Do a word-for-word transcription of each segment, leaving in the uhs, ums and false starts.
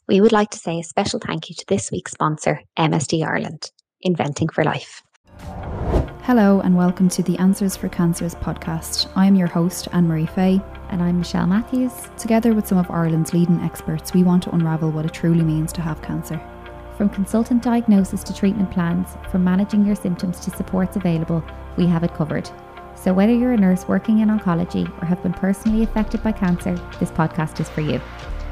We would like to say a special thank you to this week's sponsor, M S D Ireland, Inventing for Life. Hello and welcome to the Answers for Cancers podcast. I'm your host, Anne-Marie Fay. And I'm Michelle Matthews. Together with some of Ireland's leading experts, we want to unravel what it truly means to have cancer. From consultant diagnosis to treatment plans, from managing your symptoms to supports available, we have it covered. So whether you're a nurse working in oncology or have been personally affected by cancer, this podcast is for you.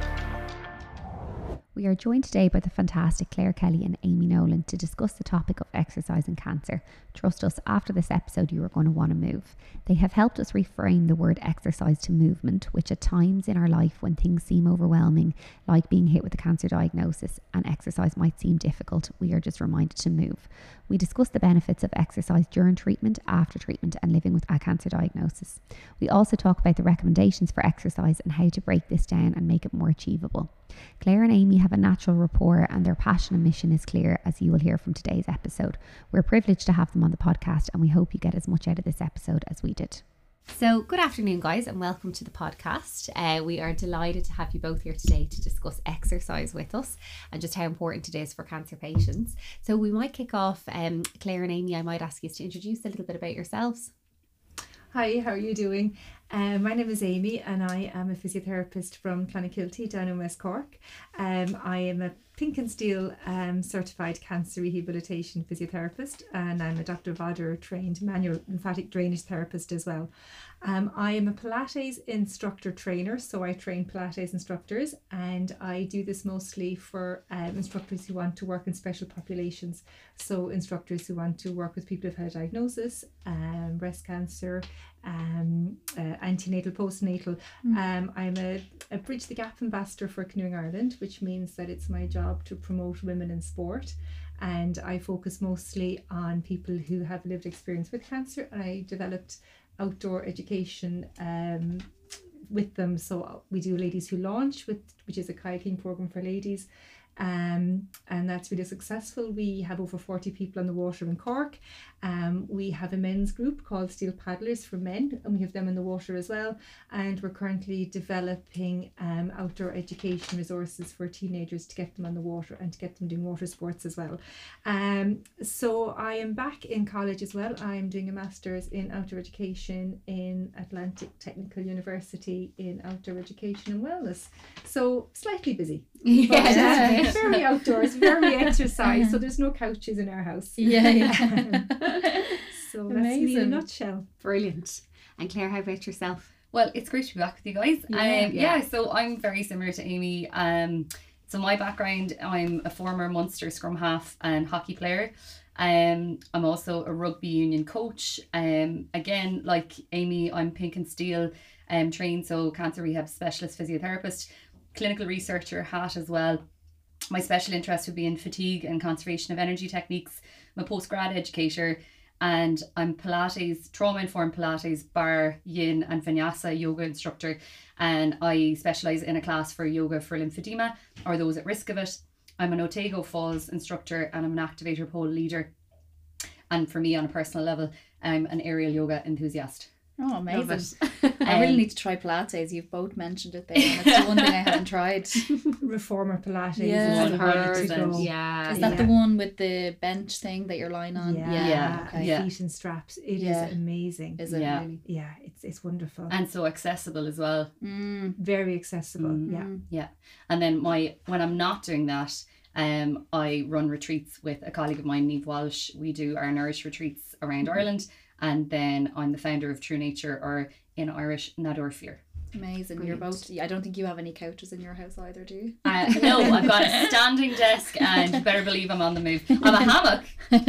We are joined today by the fantastic Claire Kelly and Amy Nolan to discuss the topic of exercise and cancer. Trust us, after this episode you are going to want to move. They have helped us reframe the word exercise to movement, which at times in our life when things seem overwhelming, like being hit with a cancer diagnosis and exercise might seem difficult, we are just reminded to move. We discuss the benefits of exercise during treatment, after treatment and living with a cancer diagnosis. We also talk about the recommendations for exercise and how to break this down and make it more achievable. Claire and Amy have a natural rapport and their passion and mission is clear, as you will hear from today's episode. We're privileged to have them on the podcast and we hope you get as much out of this episode as we did. So good afternoon guys and welcome to the podcast. Uh, we are delighted to have you both here today to discuss exercise with us and just how important it is for cancer patients. So we might kick off, um, Claire and Amy, I might ask you to introduce a little bit about yourselves. Hi, how are you doing? Um, my name is Amy and I am a physiotherapist from Clonakilty down in West Cork. Um, I am a Pink and Steel um, certified cancer rehabilitation physiotherapist and I'm a Doctor Vodder trained manual lymphatic drainage therapist as well. Um, I am a Pilates instructor trainer, so I train Pilates instructors and I do this mostly for um, instructors who want to work in special populations. So instructors who want to work with people who've had a diagnosis, um, breast cancer, um, uh, antenatal, postnatal. Mm. Um, I'm a, a Bridge the Gap ambassador for Canoeing Ireland, which means that it's my job to promote women in sport. And I focus mostly on people who have lived experience with cancer. And I developed outdoor education um, with them. So we do Ladies Who Launch, with which is a kayaking program for ladies. Um, and that's really successful. We have over forty people on the water in Cork. Um, we have a men's group called Steel Paddlers for men, and we have them in the water as well. And we're currently developing um, outdoor education resources for teenagers to get them on the water and to get them doing water sports as well. Um, so I am back in college as well. I'm doing a master's in outdoor education in Atlantic Technical University in outdoor education and wellness. So slightly busy. Yeah. But, uh, very outdoors, very exercise. So there's no couches in our house. Yeah, yeah. So Amazing. That's me in a nutshell. Brilliant. And Claire, how about yourself? Well, it's great to be back with you guys. Yeah, um, yeah. yeah, so I'm very similar to Amy. Um, so my background, I'm a former Munster scrum half and hockey player. Um, I'm also a rugby union coach. Um, again, like Amy, I'm Pink and Steel um, trained, so cancer rehab specialist physiotherapist, clinical researcher hat as well. My special interest would be in fatigue and conservation of energy techniques. I'm a postgrad educator and I'm Pilates, trauma-informed Pilates, bar, yin and vinyasa yoga instructor. And I specialise in a class for yoga for lymphedema or those at risk of it. I'm an Otago Falls instructor and I'm an activator pole leader. And for me on a personal level, I'm an aerial yoga enthusiast. Oh, amazing. I really need to try Pilates. You've both mentioned it there. And it's the one thing I haven't tried. Reformer Pilates Yeah. is the way to go. Yeah. Is that Yeah. the one with the bench thing that you're lying on? Yeah, Yeah, and yeah. feet and straps. It Yeah. is amazing. Is it Yeah. really? Yeah, it's it's wonderful. And so accessible as well. Mm. Very accessible. Mm. Yeah. Yeah. And then my when I'm not doing that, um, I run retreats with a colleague of mine, Niamh Walsh. We do our Nourish retreats around Mm-hmm. Ireland. And then I'm the founder of True Nature, or in Irish, Nador Fear. Amazing. Brilliant. You're both. I don't think you have any couches in your house either, do you? Uh, no, I've got a standing desk and you better believe I'm on the move. I'm a hammock,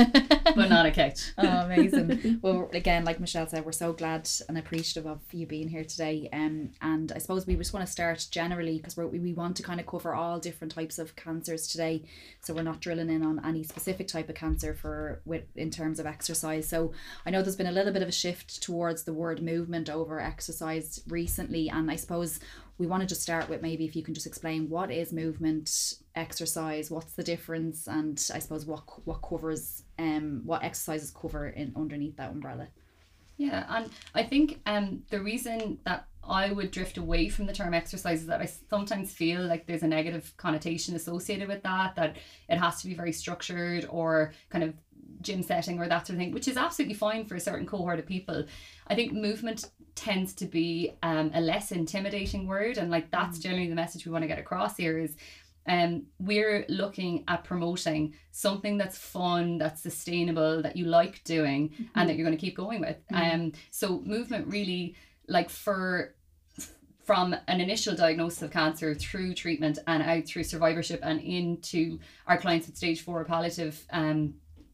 but not a couch. Oh, amazing. Well, again, like Michelle said, we're so glad and appreciative of you being here today. Um, and I suppose we just want to start generally because we we want to kind of cover all different types of cancers today. So we're not drilling in on any specific type of cancer for with in terms of exercise. So I know there's been a little bit of a shift towards the word movement over exercise recently, and I suppose we want to just start with maybe if you can just explain what is movement, exercise, what's the difference, and I suppose what what covers um what exercises cover in underneath that umbrella. Yeah, and I think um the reason that I would drift away from the term exercise is that I sometimes feel like there's a negative connotation associated with that, that it has to be very structured or kind of gym setting or that sort of thing, which is absolutely fine for a certain cohort of people. I think movement tends to be um, a less intimidating word, and like that's generally the message we want to get across here is um, we're looking at promoting something that's fun, that's sustainable, that you like doing, mm-hmm. and that you're going to keep going with. Mm-hmm. Um, so movement really, like for from an initial diagnosis of cancer through treatment and out through survivorship and into our clients with stage four palliative, um,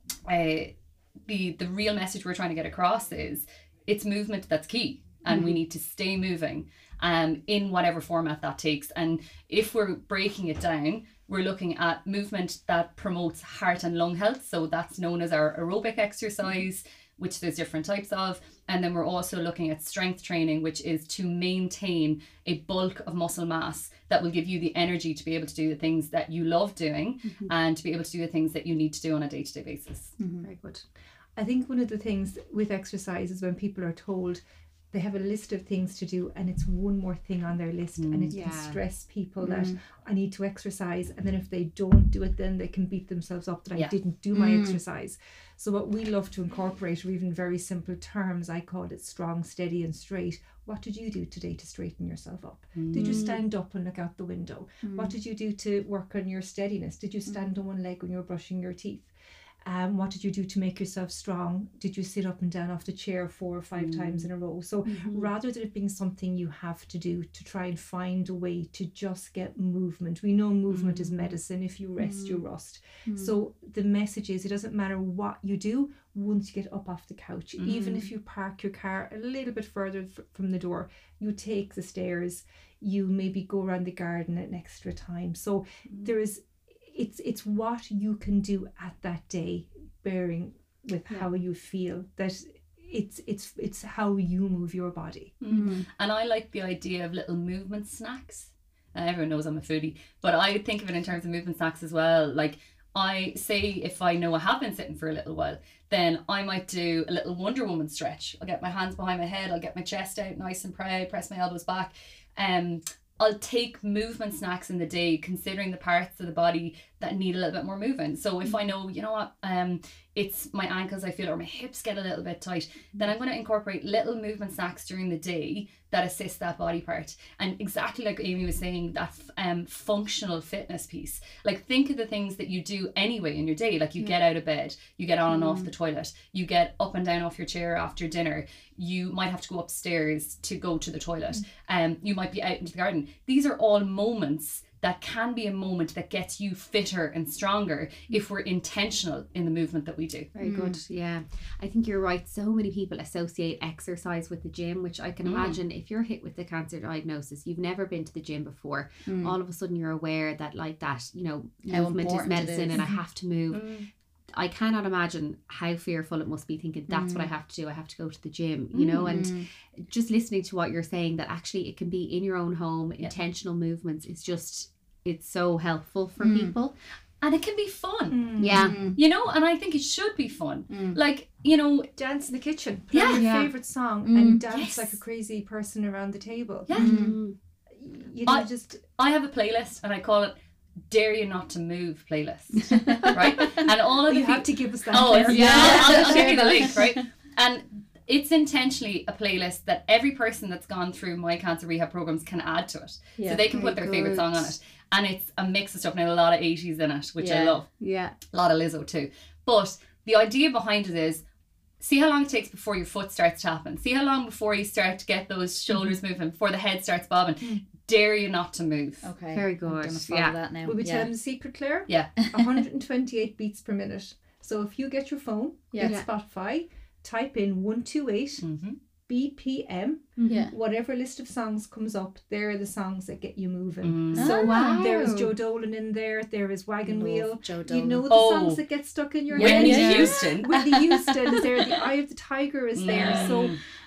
uh, the the real message we're trying to get across is it's movement that's key, and mm-hmm. we need to stay moving um, in whatever format that takes. And if we're breaking it down, we're looking at movement that promotes heart and lung health. So that's known as our aerobic exercise, which there's different types of. And then we're also looking at strength training, which is to maintain a bulk of muscle mass that will give you the energy to be able to do the things that you love doing, mm-hmm. and to be able to do the things that you need to do on a day-to-day basis. Mm-hmm. Very good. I think one of the things with exercise is when people are told they have a list of things to do and it's one more thing on their list, mm, and it yeah. can stress people mm. that I need to exercise, and then if they don't do it, then they can beat themselves up that yeah. I didn't do my mm. exercise. So what we love to incorporate, or even very simple terms, I call it strong, steady and straight. What did you do today to straighten yourself up? Mm. Did you stand up and look out the window? Mm. What did you do to work on your steadiness? Did you stand mm. on one leg when you were brushing your teeth? Um, what did you do to make yourself strong? Did you sit up and down off the chair four or five mm. times in a row? So mm-hmm. rather than it being something you have to do, to try and find a way to just get movement. We know movement mm. is medicine. If you rest, mm. you rust. Mm. So the message is, it doesn't matter what you do once you get up off the couch. Mm. Even if you park your car a little bit further f- from the door, you take the stairs, you maybe go around the garden an extra time. So mm. there is It's it's what you can do at that day, bearing with yeah. how you feel, that it's it's it's how you move your body. Mm-hmm. And I like the idea of little movement snacks. Uh, everyone knows I'm a foodie, but I think of it in terms of movement snacks as well. Like, I say, if I know I have been sitting for a little while, then I might do a little Wonder Woman stretch. I'll get my hands behind my head, I'll get my chest out nice and proud, press my elbows back. Um, I'll take movement snacks in the day, considering the parts of the body that need a little bit more movement. So if I know, you know what, um, it's my ankles I feel, or my hips get a little bit tight, then I'm going to incorporate little movement snacks during the day that assist that body part. And exactly like Amy was saying, that um functional fitness piece. Like, think of the things that you do anyway in your day. Like, you yeah. get out of bed, you get on and mm. off the toilet, you get up and down off your chair after dinner, you might have to go upstairs to go to the toilet, mm. um, you might be out into the garden. These are all moments that can be a moment that gets you fitter and stronger if we're intentional in the movement that we do. Very mm. good. Yeah. I think you're right. So many people associate exercise with the gym, which I can mm. imagine if you're hit with the cancer diagnosis, you've never been to the gym before, mm. all of a sudden you're aware that, like, that, you know, how movement is medicine is. and I have to move. Mm. I cannot imagine how fearful it must be, thinking that's mm. what I have to do. I have to go to the gym, you know, mm. and just listening to what you're saying, that actually it can be in your own home. Yeah. Intentional movements is just, it's so helpful for mm. people. And it can be fun. Mm. Yeah. You know, and I think it should be fun. Mm. Like, you know, dance in the kitchen. Put yeah. on your yeah. favourite song mm. and dance yes. like a crazy person around the table. Yeah. Mm. You know, I, just I have a playlist and I call it Dare You Not to Move playlist. Right? And all of the you people, have to give us that. Oh, yeah. yeah. I'll, I'll give you the link, right? And it's intentionally a playlist that every person that's gone through my cancer rehab programs can add to it. Yeah, so they can put their good. favourite song on it. And it's a mix of stuff. Now, a lot of eighties in it, which yeah. I love. Yeah. A lot of Lizzo too. But the idea behind it is, see how long it takes before your foot starts tapping. See how long before you start to get those shoulders mm-hmm. moving, before the head starts bobbing. Mm-hmm. Dare you not to move. Okay. Very good. I'm gonna follow yeah. that now. Will we yeah. tell them the secret, Claire? Yeah. one hundred twenty-eight beats per minute. So if you get your phone, yeah. get yeah. Spotify, type in one two eight mm-hmm. B P M, yeah. whatever list of songs comes up, they're the songs that get you moving. Mm. So oh, wow. there is Joe Dolan in there, there is Wagon Love Wheel. Joe Dolan. You know the oh. songs that get stuck in your Whitney head. Houston. Whitney Houston is there, The Eye of the Tiger is there. Mm. So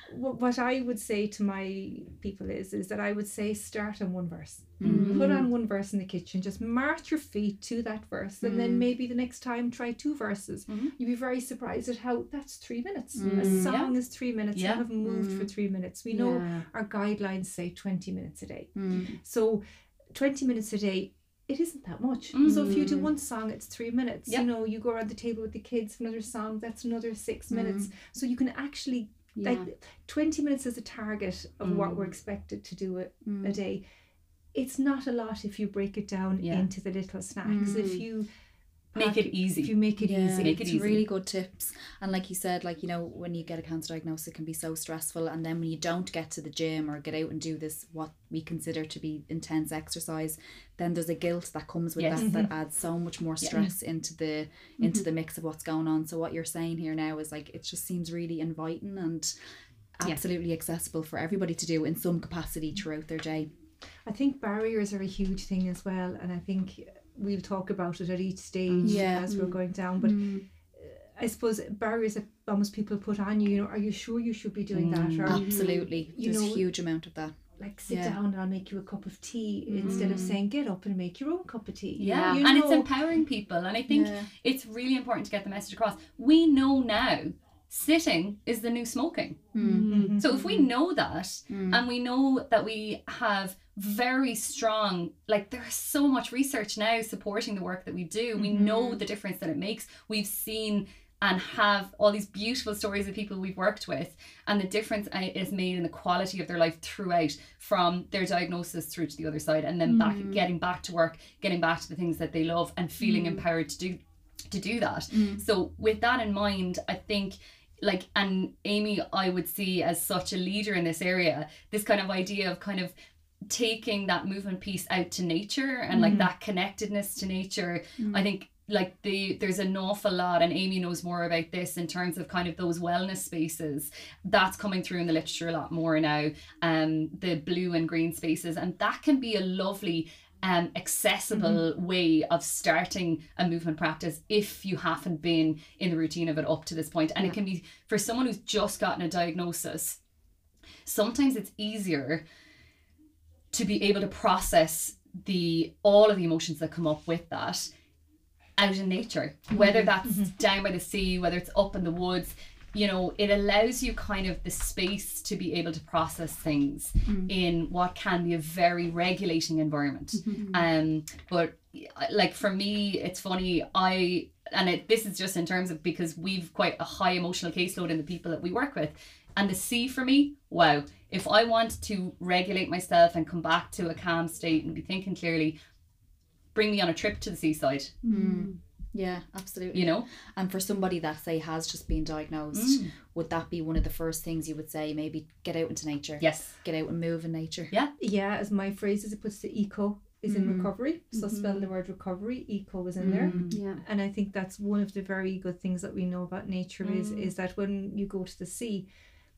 what, what I would say to my people is is that I would say start on one verse. Mm. Put on one verse in the kitchen, just march your feet to that verse, and Mm. then maybe the next time try two verses. Mhm. You'd be very surprised at how that's three minutes. Mm. A song is three minutes. Yeah. You have moved for Mm. three minutes. We know Yeah. our guidelines say twenty minutes a day. Mm. So twenty minutes a day, it isn't that much. Mm. So if you do one song, it's three minutes. Yep. You know, you go around the table with the kids for another song, that's another six Mm. minutes. So you can actually, Yeah. like, twenty minutes is a target of what Mm. we're expected to do a, Mm. a day. It's not a lot if you break it down Yeah. into the little snacks. Mm. If you Make pack it easy. If you make it Yeah, easy. Make it it's easy. really good tips. And like you said, like, you know, when you get a cancer diagnosis, it can be so stressful. And then when you don't get to the gym or get out and do this, what we consider to be intense exercise, then there's a guilt that comes with Yes. that that adds so much more stress into the into the mix of what's going on. So what you're saying here now is like, it just seems really inviting and Yeah. absolutely accessible for everybody to do in some capacity throughout their day. I think barriers are a huge thing as well, and I think we'll talk about it at each stage Yeah. as we're going down. But I suppose barriers that almost people put on you, you know, are you sure you should be doing that? Or Absolutely. You There's know, a huge amount of that. like, sit Yeah. down and I'll make you a cup of tea, instead of saying get up and make your own cup of tea. Yeah, You and it's know, empowering people. And I think Yeah. it's really important to get the message across. We know now sitting is the new smoking. Mhm. So if we know that, Mm. and we know that we have very strong, like, there's so much research now supporting the work that we do. We know the difference that it makes. We've seen and have all these beautiful stories of people we've worked with, and the difference uh, is made in the quality of their life throughout, from their diagnosis through to the other side, and then back getting back to work, getting back to the things that they love, and feeling empowered to do to do that. So with that in mind, I think, like, and Amy, I would see as such a leader in this area, this kind of idea of kind of taking that movement piece out to nature, and like that connectedness to nature. I think, like, the there's an awful lot, and Amy knows more about this in terms of kind of those wellness spaces that's coming through in the literature a lot more now, um the blue and green spaces, and that can be a lovely um accessible way of starting a movement practice if you haven't been in the routine of it up to this point. And it can be, for someone who's just gotten a diagnosis, sometimes it's easier to be able to process the all of the emotions that come up with that out in nature, whether that's down by the sea, whether it's up in the woods. You know, it allows you kind of the space to be able to process things in what can be a very regulating environment. Um, but like, for me, it's funny, I, and it, this is just in terms of, because we've quite a high emotional caseload in the people that we work with. And the sea for me, wow, if I want to regulate myself and come back to a calm state and be thinking clearly, bring me on a trip to the seaside, Yeah, absolutely. you know? And for somebody that, say, has just been diagnosed, would that be one of the first things you would say? Maybe get out into nature. Yes. Get out and move in nature. Yeah. Yeah, as my phrase is, it puts the eco is in recovery. So spell the word recovery, eco is in there. Yeah. And I think that's one of the very good things that we know about nature is is that when you go to the sea,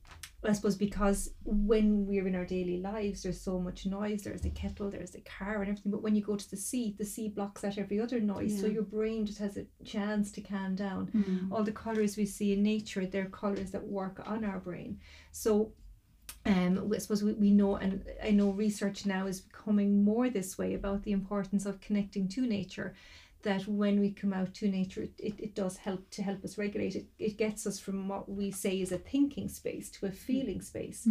I suppose, because when we're in our daily lives, there's so much noise. There's the kettle, there's the car and everything. But when you go to the sea, the sea blocks out every other noise. So your brain just has a chance to calm down. All the colours we see in nature, they're colours that work on our brain. So um, I suppose we, we know, and I know research now is becoming more this way about the importance of connecting to nature, that when we come out to nature, it, it does help to help us regulate it. It gets us from what we say is a thinking space to a feeling space.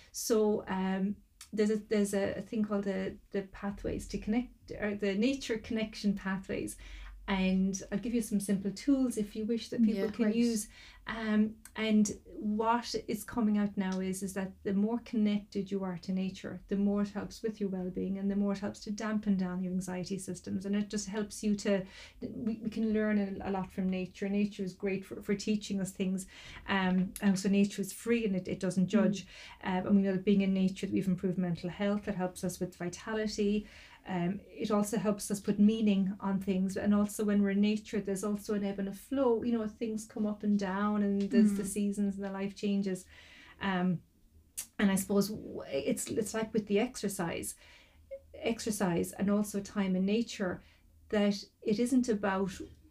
So um, there's a there's a, a thing called the the pathways to connect, or the nature connection pathways. And I'll give you some simple tools if you wish that people Yeah, can great. use. Um, and what is coming out now is is that the more connected you are to nature, the more it helps with your well-being, and the more it helps to dampen down your anxiety systems. And it just helps you to, we, we can learn a, a lot from nature. Nature is great for, for teaching us things. Um, and so nature is free and it, it doesn't judge. Um, and we know that being in nature, that we've improved mental health. That helps us with vitality. Um, it also helps us put meaning on things, and also when we're in nature, there's also an ebb and a flow. You know, things come up and down, and there's the seasons and the life changes. Um, and I suppose it's it's like with the exercise, exercise, and also time in nature, that it isn't about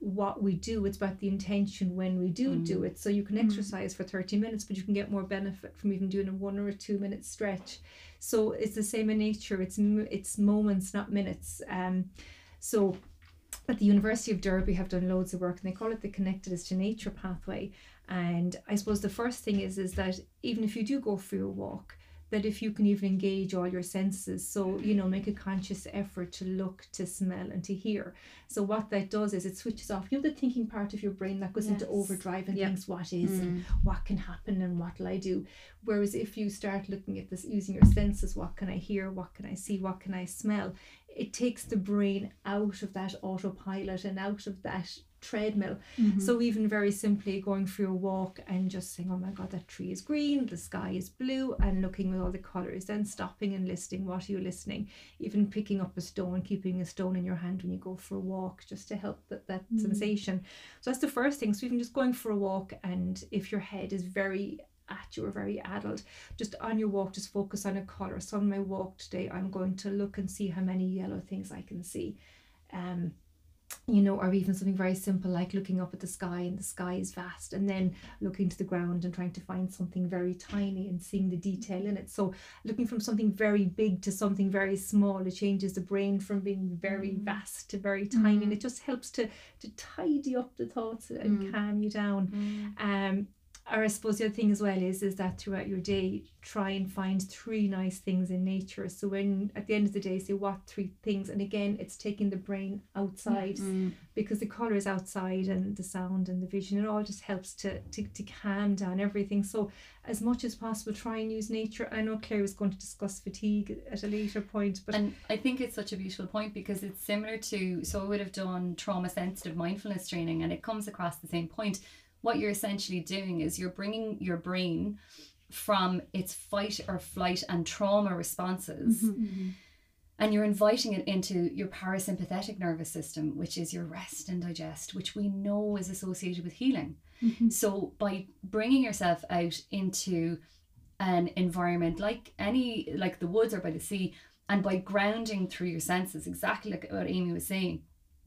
what we do, it's about the intention when we do Mm. do it. So you can exercise for thirty minutes, but you can get more benefit from even doing a one or a two minute stretch. So it's the same in nature. It's it's moments, not minutes. Um, so at the University of Derby have done loads of work, and they call it the Connected to Nature pathway. And I suppose the first thing is is that even if you do go for your walk, that if you can even engage all your senses, so, you know, make a conscious effort to look, to smell and to hear. So what that does is it switches off, you know, the thinking part of your brain that goes Yes. into overdrive and Yep. thinks what is Mm. and what can happen and what will I do. Whereas if you start looking at this, using your senses, what can I hear, what can I see, what can I smell, it takes the brain out of that autopilot and out of that treadmill. Mm-hmm. So even very simply going for your walk and just saying, oh my god, that tree is green, the sky is blue, and looking at all the colours, then stopping and listening. What are you listening? Even picking up a stone, keeping a stone in your hand when you go for a walk, just to help that, that Mm. sensation. So that's the first thing. So even just going for a walk, and if your head is very at you or very adult, just on your walk, just focus on a colour. So on my walk today, I'm going to look and see how many yellow things I can see. Um, you know, or even something very simple like looking up at the sky, and the sky is vast, and then looking to the ground and trying to find something very tiny and seeing the detail in it. So looking from something very big to something very small, it changes the brain from being very Mm. vast to very tiny, Mm. and it just helps to to tidy up the thoughts and Mm. calm you down. Mm. Um, or I suppose the other thing as well is is that throughout your day, try and find three nice things in nature. So when at the end of the day, say what three things, and again, it's taking the brain outside, Mm. because the colour is outside and the sound and the vision, it all just helps to, to to calm down everything. So as much as possible, try and use nature. I know Claire was going to discuss fatigue at a later point, but And I think it's such a beautiful point, because it's similar to, so I would have done trauma sensitive mindfulness training, and it comes across the same point. What you're essentially doing is you're bringing your brain from its fight or flight and trauma responses, Mm-hmm. and you're inviting it into your parasympathetic nervous system, which is your rest and digest, which we know is associated with healing. Mm-hmm. So by bringing yourself out into an environment like any, like the woods or by the sea, and by grounding through your senses, exactly like what Amy was saying,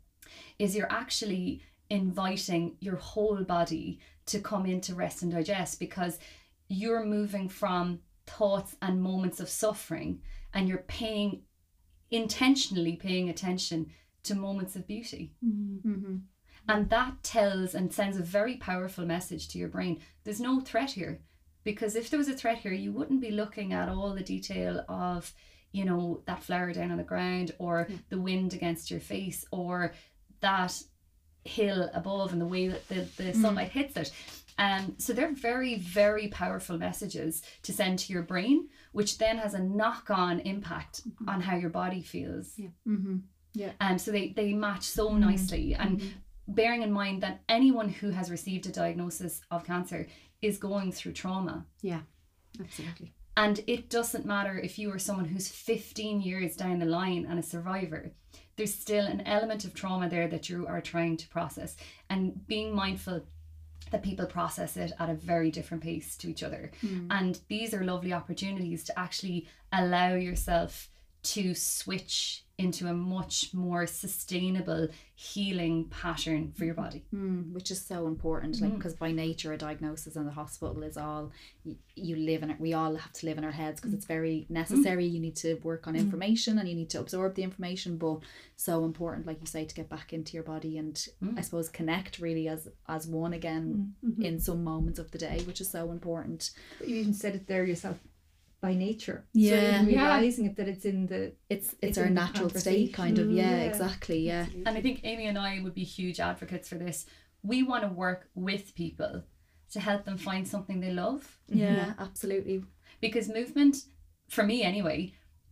is you're actually inviting your whole body to come into rest and digest, because you're moving from thoughts and moments of suffering, and you're paying intentionally paying attention to moments of beauty. Mm-hmm. And that tells and sends a very powerful message to your brain. There's no threat here, because if there was a threat here, you wouldn't be looking at all the detail of, you know, that flower down on the ground, or Yeah. the wind against your face, or that hill above and the way that the, the Mm. sunlight hits it. Um, so they're very, very powerful messages to send to your brain, which then has a knock-on impact on how your body feels. Yeah. Mm-hmm. Um, so they, they match so Mm. nicely. And Mhm. bearing in mind that anyone who has received a diagnosis of cancer is going through trauma. Absolutely. And it doesn't matter if you are someone who's fifteen years down the line and a survivor, there's still an element of trauma there that you are trying to process. And being mindful that people process it at a very different pace to each other. Mm. And these are lovely opportunities to actually allow yourself to switch into a much more sustainable healing pattern for your body. Mm, which is so important, like, Mm. because by nature a diagnosis in the hospital is all you, you live in it. We all have to live in our heads because it's very necessary. You need to work on information and you need to absorb the information, but so important, like you say, to get back into your body and Mm. I suppose connect really as as one again Mm. in some moments of the day, which is so important. But you even said it there yourself, by nature. Yeah. So even Yeah. realizing it, that it's in the It's it's, It's our in the natural state, kind of. conversation. Yeah, Yeah. exactly. Yeah. And I think Amy and I would be huge advocates for this. We want to work with people to help them find something they love. Yeah, absolutely. Because movement, for me anyway,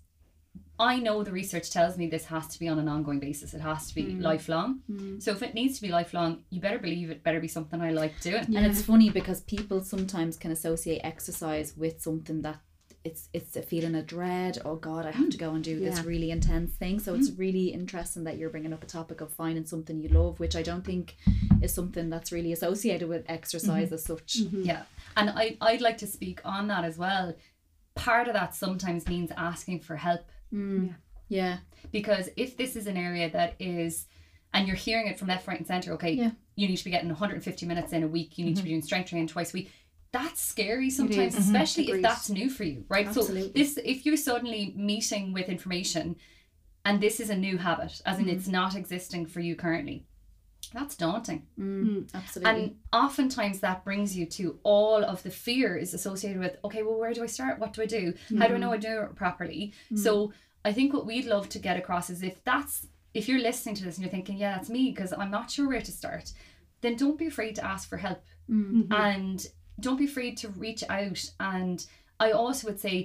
I know the research tells me this has to be on an ongoing basis. It has to be Mm. lifelong. Mm. So if it needs to be lifelong, you better believe it better be something I like doing. And it's funny because people sometimes can associate exercise with something that it's it's a feeling of dread. Oh God, I have to go and do this Yeah. really intense thing. So it's really interesting that you're bringing up a topic of finding something you love, which I don't think is something that's really associated with exercise as such. Yeah. And I, I'd like to speak on that as well. Part of that sometimes means asking for help. Mm. Yeah. Because if this is an area that is and you're hearing it from left, right and centre, okay, Yeah. you need to be getting one hundred fifty minutes in a week, you need to be doing strength training twice a week. That's scary sometimes, is. especially Agreed. if that's new for you, right? Absolutely. So this, if you're suddenly meeting with information and this is a new habit, as in it's not existing for you currently, that's daunting. Mm, absolutely. And oftentimes that brings you to all of the fears associated with, okay, well, where do I start? What do I do? How do I know I do it properly? So I think what we'd love to get across is if that's, if you're listening to this and you're thinking, yeah, that's me, because I'm not sure where to start, then don't be afraid to ask for help. Mm-hmm. And don't be afraid to reach out. And I also would say,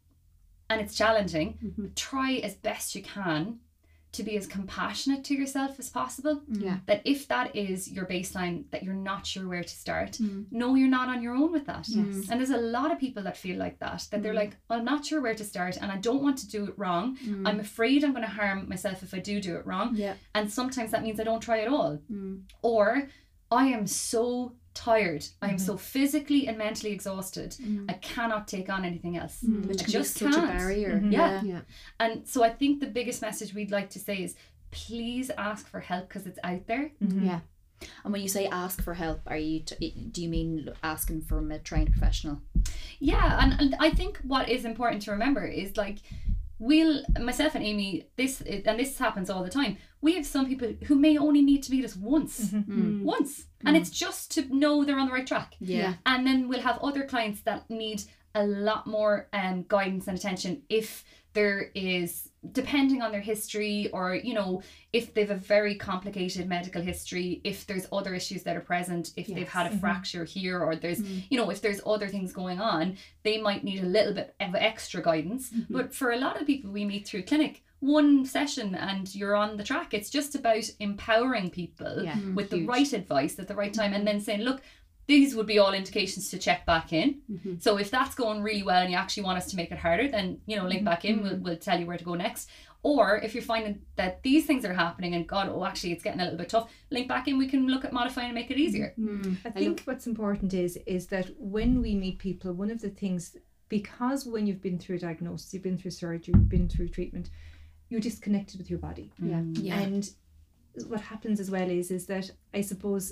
and it's challenging, Mm-hmm. try as best you can to be as compassionate to yourself as possible. Yeah. That if that is your baseline, that you're not sure where to start, Mm. no, you're not on your own with that. Yes. And there's a lot of people that feel like that, that they're Mm. like, I'm not sure where to start and I don't want to do it wrong. Mm. I'm afraid I'm going to harm myself if I do do it wrong. Yeah. And sometimes that means I don't try at all. Mm. Or I am so tired. I am Mhm. so physically and mentally exhausted. Mm. I cannot take on anything else. Mm. Which I can just be such can't. a barrier. Mhm. Yeah. Yeah. And so I think the biggest message we'd like to say is please ask for help because it's out there. Yeah. And when you say ask for help, are you t- do you mean asking from a trained professional? Yeah, and, and I think what is important to remember is like we'll myself and Amy, this and this happens all the time. We have some people who may only need to meet us once. Mm. Once. And it's just to know they're on the right track. Yeah. And then we'll have other clients that need a lot more um, guidance and attention if there is, depending on their history, or, you know, if they've a very complicated medical history, if there's other issues that are present, if they've had a Yes. fracture here, or there's, Mm. you know, if there's other things going on, they might need a little bit of extra guidance. Mm-hmm. But for a lot of people we meet through clinic, one session and you're on the track. It's just about empowering people Yeah. with the Huge. right advice at the right time, and then saying, look, these would be all indications to check back in. Mhm. So if that's going really well and you actually want us to make it harder, then, you know, link back in, we'll, we'll tell you where to go next. Or if you're finding that these things are happening and God, oh, actually it's getting a little bit tough, link back in, we can look at modifying and make it easier. I think what's important is is that when we meet people, one of the things, because when you've been through a diagnosis, you've been through surgery, you've been through treatment, you're disconnected with your body. Yeah. Yeah. And what happens as well is is that I suppose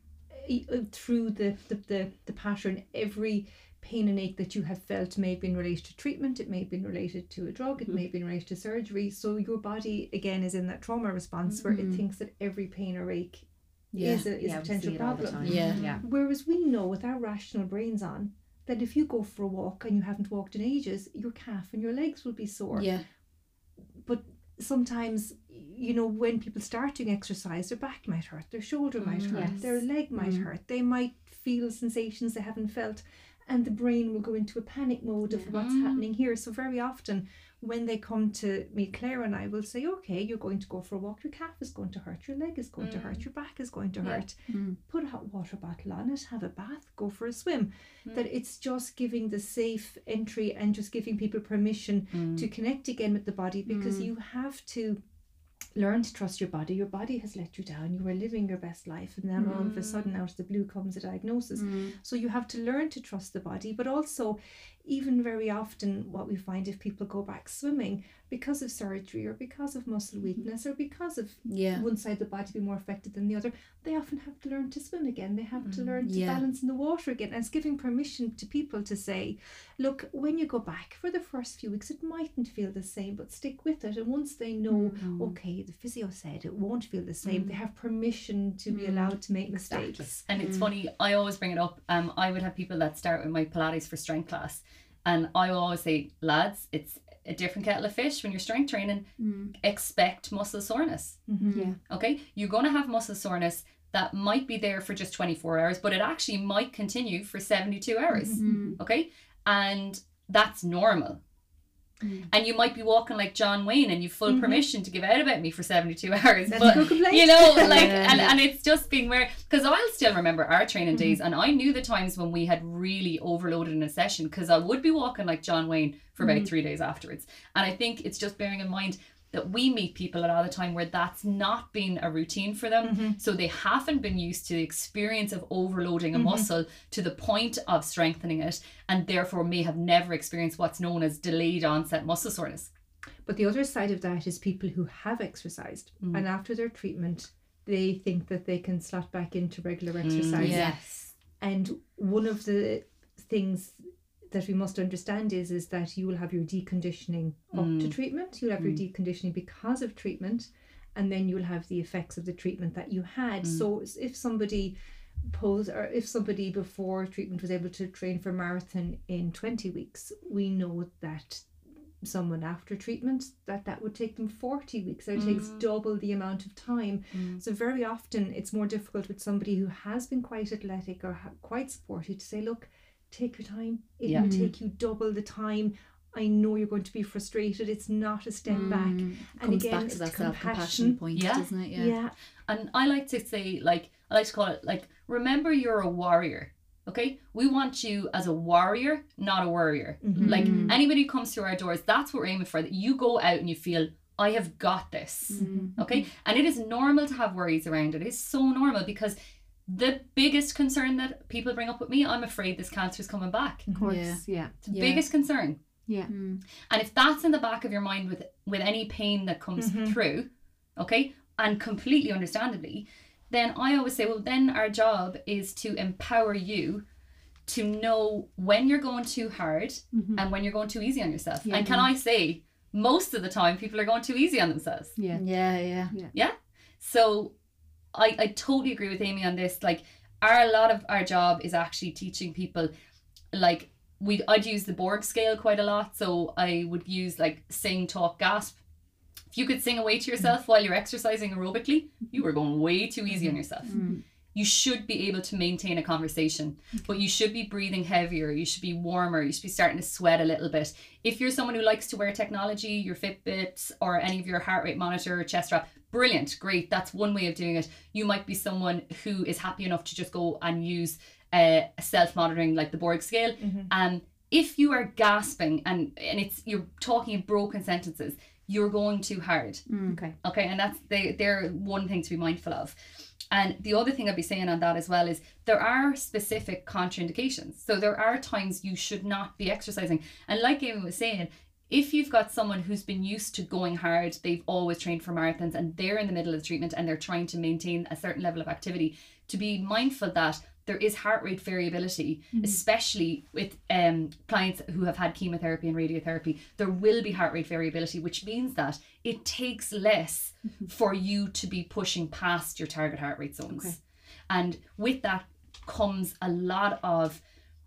e- uh, through the, the, the, the pattern, every pain and ache that you have felt may have been related to treatment, it may have been related to a drug, it may have been related to surgery. So your body again is in that trauma response where it thinks that every pain or ache Yeah. is a, is Yeah, a we potential see it all the problem. time. Yeah. Yeah. Whereas we know with our rational brains on that if you go for a walk and you haven't walked in ages, your calf and your legs will be sore. Yeah. But sometimes, you know, when people start doing exercise, their back might hurt, their shoulder might Mm, hurt, yes. their leg might Mm. hurt, they might feel sensations they haven't felt, and the brain will go into a panic mode of Yeah. what's Mm. happening here. So very often when they come to meet Claire and I, will say, okay, you're going to go for a walk, your calf is going to hurt, your leg is going to hurt, your back is going to Yeah. hurt. Mm. Put a hot water bottle on it, have a bath, go for a swim. Mm. That it's just giving the safe entry and just giving people permission Mm. to connect again with the body, because Mm. you have to learn to trust your body. Your body has let you down. You were living your best life, and then all of a sudden out of the blue comes a diagnosis. Mm. So you have to learn to trust the body. But also, even very often what we find, if people go back swimming because of surgery or because of muscle weakness or because of Yeah. one side of the body being more affected than the other, they often have to learn to swim again. They have to learn to Yeah. balance in the water again. And it's giving permission to people to say, look, when you go back for the first few weeks, it mightn't feel the same, but stick with it. And once they know, okay, the physio said it won't feel the same, they have permission to be allowed to make mistakes. And it's funny, I always bring it up. Um, I would have people that start with my Pilates for strength class, and I will always say, lads, it's a different kettle of fish. When you're strength training, expect muscle soreness. Yeah. Okay, you're going to have muscle soreness that might be there for just twenty-four hours, but it actually might continue for seventy-two hours. Okay, and that's normal. And you might be walking like John Wayne and you've full permission to give out about me for seventy-two hours. That's but no complaint. you know, like, Yeah, and, yeah. and it's just being where, because I'll still remember our training days, and I knew the times when we had really overloaded in a session, because I would be walking like John Wayne for about three days afterwards. And I think it's just bearing in mind that we meet people a lot of the time where that's not been a routine for them. So they haven't been used to the experience of overloading a muscle to the point of strengthening it, and therefore may have never experienced what's known as delayed onset muscle soreness. But the other side of that is people who have exercised and after their treatment they think that they can slot back into regular exercise. Yes. And one of the things that we must understand is is that you will have your deconditioning up Mm. to treatment. You'll have your deconditioning because of treatment, and then you'll have the effects of the treatment that you had. Mm. So if somebody pose or if somebody before treatment was able to train for marathon in twenty weeks, we know that someone after treatment that that would take them forty weeks. It takes double the amount of time. Mm. So very often it's more difficult with somebody who has been quite athletic or ha- quite sporty to say, look, take your time. It Yeah. will take you double the time. I know you're going to be frustrated. It's not a step back. And Comes again, back it's to that compassion. self-compassion point, Yeah. doesn't it? Yeah. Yeah. And I like to say, like, I like to call it, like, remember you're a warrior, okay? We want you as a warrior, not a worrier. Mhm. Like, anybody who comes through our doors, that's what we're aiming for, that you go out and you feel, I have got this, Mm-hmm. okay? And it is normal to have worries around it. It's so normal, because the biggest concern that people bring up with me, I'm afraid this cancer is coming back. Of course. Yeah. Yeah. It's the Yeah. biggest concern. Yeah. Mm. And if that's in the back of your mind with with any pain that comes Mhm. through, okay, and completely understandably, then I always say, well, then our job is to empower you to know when you're going too hard and when you're going too easy on yourself. And can I say, most of the time, people are going too easy on themselves. Yeah. Yeah, yeah. So I, I totally agree with Amy on this. Like, our a lot of our job is actually teaching people, like, we I'd use the Borg scale quite a lot. So I would use like sing, talk, gasp. If you could sing away to yourself while you're exercising aerobically, you were going way too easy on yourself. You should be able to maintain a conversation, but you should be breathing heavier. You should be warmer. You should be starting to sweat a little bit. If you're someone who likes to wear technology, your Fitbit or any of your heart rate monitor or chest strap, brilliant, great. That's one way of doing it. You might be someone who is happy enough to just go and use uh, a self-monitoring like the Borg scale. And if you are gasping and, and it's you're talking in broken sentences, you're going too hard. Okay. Okay, and that's they, they're one thing to be mindful of. And the other thing I'd be saying on that as well is there are specific contraindications. So there are times you should not be exercising. And like Amy was saying, if you've got someone who's been used to going hard, they've always trained for marathons and they're in the middle of the treatment and they're trying to maintain a certain level of activity, to be mindful that there is heart rate variability, mm. especially with um, clients who have had chemotherapy and radiotherapy. There will be heart rate variability, which means that it takes less mm-hmm. for you to be pushing past your target heart rate zones. Okay. And with that comes a lot of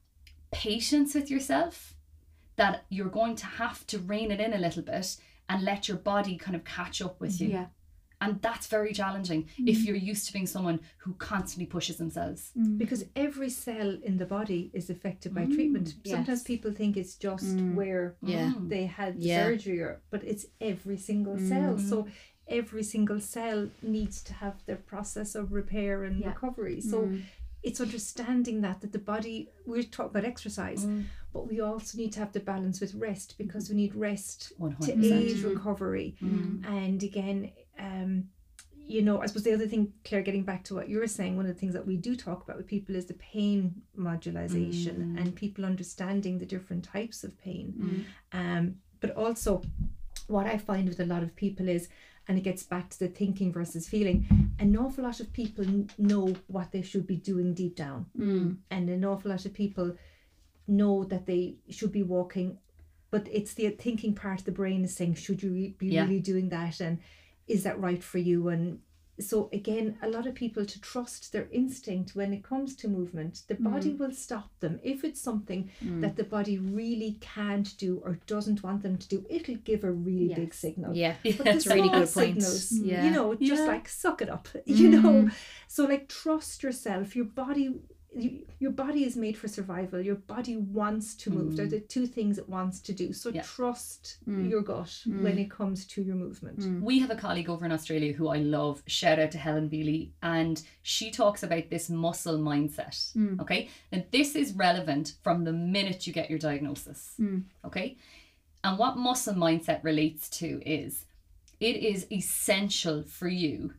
patience with yourself, that you're going to have to rein it in a little bit and let your body kind of catch up with you. Yeah. And that's very challenging mm. if you're used to being someone who constantly pushes themselves. Mm. Because every cell in the body is affected by mm. treatment. Yes. Sometimes people think it's just mm. where yeah. they had yeah. surgery, or, but it's every single mm. cell. So every single cell needs to have their process of repair and yeah. recovery. So mm. it's understanding that, that the body, we're talking about exercise, mm. but we also need to have the balance with rest, because we need rest one hundred percent. To aid recovery. Mm. And again, um, you know, I suppose the other thing, Claire, getting back to what you were saying, one of the things that we do talk about with people is the pain modulation mm. and people understanding the different types of pain. Mm. Um, but also what I find with a lot of people is, and it gets back to the thinking versus feeling, an awful lot of people know what they should be doing deep down. Mm. And an awful lot of people know that they should be walking, but it's the thinking part of the brain is saying, should you re- be yeah. really doing that? And is that right for you? And so again, a lot of people to trust their instinct when it comes to movement. The body mm. will stop them. If it's something mm. that the body really can't do or doesn't want them to do, it'll give a really yes. big signal. Yeah, but that's the a really good signals, point. Yeah. You know, just yeah. like suck it up, you mm. know. So like trust yourself. Your body You, your body is made for survival. Your body wants to move. Mm. They're the two things it wants to do. So yeah. trust mm. your gut mm. when it comes to your movement. Mm. We have a colleague over in Australia who I love. Shout out to Helen Bealey. And she talks about this muscle mindset. Mm. Okay. And this is relevant from the minute you get your diagnosis. Mm. Okay. And what muscle mindset relates to is it is essential for you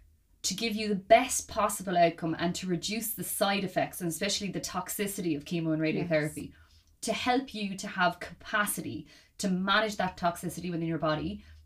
to give you the best possible outcome and to reduce the side effects and especially the toxicity of chemo and radiotherapy, yes. to help you to have capacity to manage that toxicity within your body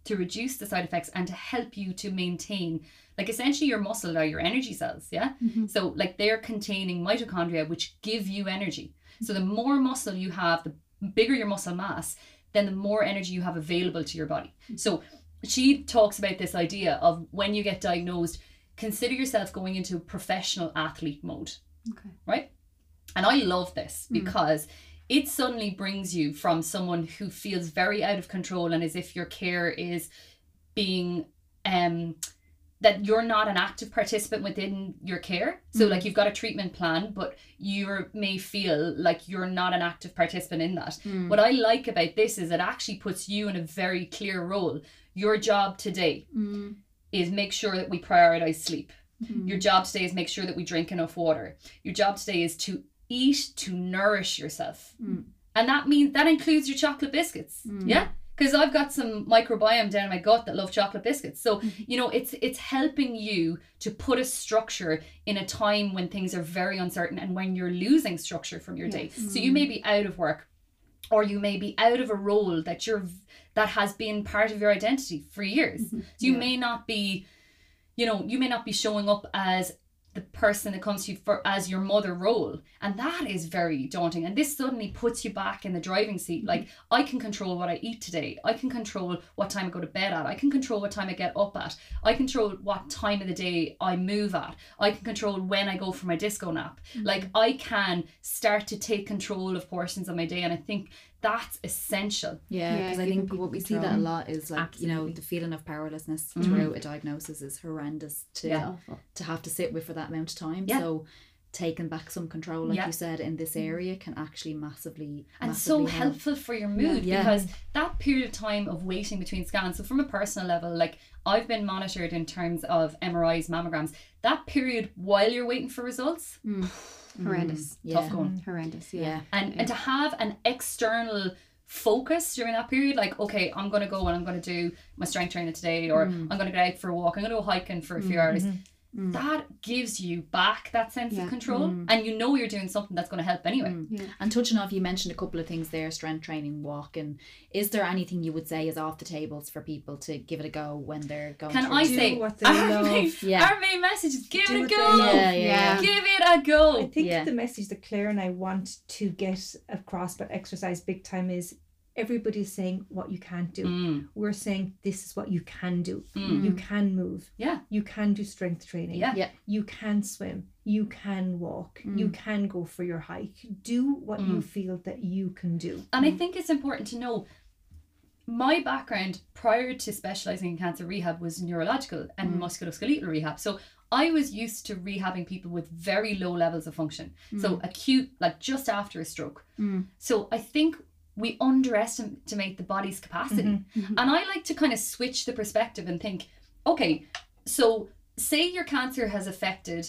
to reduce the side effects and to help you to maintain, like essentially your muscle are your energy cells, yeah? Mm-hmm. So like they're containing mitochondria which give you energy. So the more muscle you have, the bigger your muscle mass, then the more energy you have available to your body. So she talks about this idea of when you get diagnosed, consider yourself going into professional athlete mode. Okay. Right? And I love this because it suddenly brings you from someone who feels very out of control and as if your care is being um that you're not an active participant within your care. So like you've got a treatment plan, but you may feel like you're not an active participant in that. Mm. What I like about this is it actually puts you in a very clear role. Your job today Mm. is make sure that we prioritize sleep. Mm. Your job today is make sure that we drink enough water. Your job today is to eat, to nourish yourself. Mm. And that means that includes your chocolate biscuits. Mm. Yeah? Because I've got some microbiome down in my gut that love chocolate biscuits. So, Mm-hmm. you know, it's it's helping you to put a structure in a time when things are very uncertain and when you're losing structure from your day. So you may be out of work, or you may be out of a role that you're that has been part of your identity for years. Mm-hmm. So you Yeah. may not be, you know, you may not be showing up as the person that comes to you for as your mother role, and that is very daunting. And this suddenly puts you back in the driving seat. Like, I can control what I eat today. I can control what time I go to bed at. I can control what time I get up at. I control what time of the day I move at. I can control when I go for my disco nap. Like, I can start to take control of portions of my day, and I think that's essential. Yeah, Yeah, because I giving think people what we see control. that a lot is like, you know, Absolutely. the feeling of powerlessness Mhm. throughout a diagnosis is horrendous to Yeah. Awful. to have to sit with for that amount of time. Yeah. So taking back some control, like Yeah. you said, in this area can actually massively And so massively help. helpful for your mood, Yeah. because that period of time of waiting between scans, so from a personal level, like I've been monitored in terms of M R Is, mammograms, that period while you're waiting for results, Horrendous. Yeah. tough going. Horrendous. Yeah. Yeah. And, and to have an external focus during that period, like, okay, I'm going to go and I'm going to do my strength training today, or I'm going to get out for a walk, I'm going to go hiking for a few hours. That gives you back that sense Yeah. of control, and you know you're doing something that's going to help anyway. Yeah. And touching off, you mentioned a couple of things there, strength training, walking. Is there anything you would say is off the tables for people to give it a go when they're going Can through I it? Do say, what they our, love. main, Yeah. our main message is give Do it a what they go. love. Yeah, yeah, Yeah. yeah. Give it a go. I think Yeah. the message that Claire and I want to get across about exercise big time is everybody's saying what you can't do. Mm, We're saying this is what you can do. mm. You can move. Yeah. You can do strength training. Yeah. Yeah. You can swim. You can walk. You can go for your hike. Do what you Mm. feel that you can do. And I think it's important to know my background prior to specialising in cancer rehab was neurological and musculoskeletal rehab. So I was used to rehabbing people with very low levels of function. So acute, like just after a stroke. So I think we underestimate the body's capacity. And I like to kind of switch the perspective and think, okay, so say your cancer has affected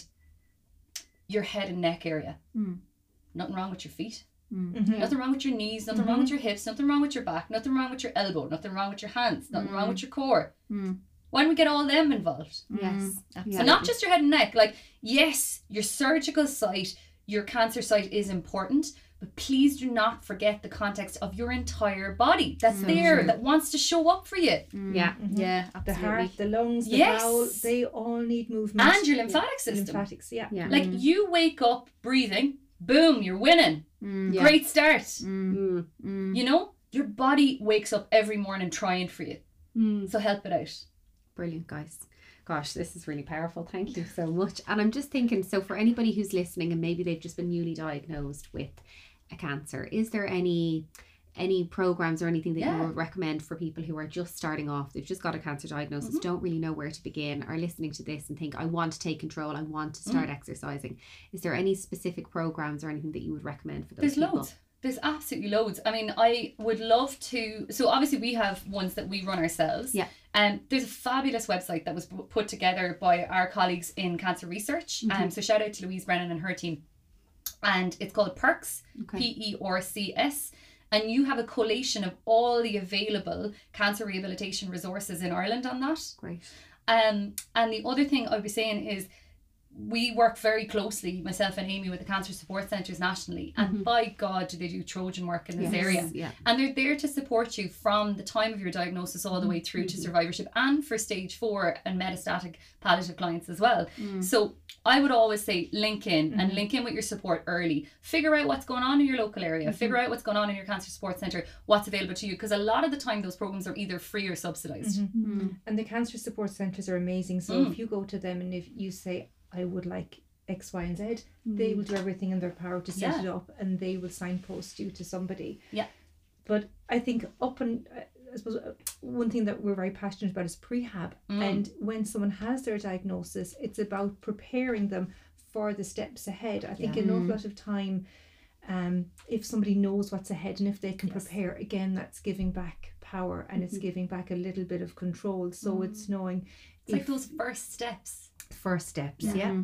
your head and neck area. Nothing wrong with your feet. Mhm. Nothing wrong with your knees, nothing wrong with your hips, nothing wrong with your back, nothing wrong with your elbow, nothing wrong with your hands, nothing wrong with your core. Why don't we get all them involved? Yes. Absolutely. So not just your head and neck. Like, yes, your surgical site, your cancer site is important, but please do not forget the context of your entire body that's there, that wants to show up for you. Yeah. Yeah, The absolutely. heart, the lungs, the Yes. bowel, they all need movement. And your lymphatic system. Lymphatics, yeah. Yeah. Like, you wake up breathing, boom, you're winning. Great start. Mm. You know, your body wakes up every morning trying for you. Mm. So help it out. Brilliant, guys. Gosh, this is really powerful. Thank you so much. And I'm just thinking, so for anybody who's listening and maybe they've just been newly diagnosed with a cancer, is there any any programs or anything that Yeah. you would recommend for people who are just starting off, they've just got a cancer diagnosis, don't really know where to begin, are listening to this and think, I want to take control, I want to start exercising? Is there any specific programs or anything that you would recommend for those There's people? loads. There's absolutely loads. I mean, I would love to. So obviously we have ones that we run ourselves. Yeah. And there's a fabulous website that was put together by our colleagues in cancer research. Mm-hmm. Um, so shout out to Louise Brennan and her team. And it's called PERCS, Okay. P E R C S. And you have a collation of all the available cancer rehabilitation resources in Ireland on that. Great. Um, and the other thing I was saying is we work very closely, myself and Amy, with the cancer support centres nationally, and mm-hmm. by God do they do Trojan work in this yes. area. Yeah. And they're there to support you from the time of your diagnosis all the way through mm-hmm. to survivorship, and for stage four and metastatic palliative clients as well. Mm. So I would always say link in mm-hmm. and link in with your support early. Figure out what's going on in your local area. Mm-hmm. Figure out what's going on in your cancer support centre, what's available to you, because a lot of the time those programs are either free or subsidised. Mm-hmm. Mm-hmm. And the cancer support centres are amazing. So mm. if you go to them and if you say, I would like X, Y and Z, mm. they will do everything in their power to set yeah. it up, and they will signpost you to somebody. Yeah. But I think up and uh, I suppose uh, one thing that we're very passionate about is prehab. Mm. And when someone has their diagnosis, it's about preparing them for the steps ahead. I think yeah. an awful lot of time, um, if somebody knows what's ahead and if they can yes. prepare, again, that's giving back power, and mm-hmm. it's giving back a little bit of control. So mm. it's knowing it's like those first steps. First steps, yeah. yeah.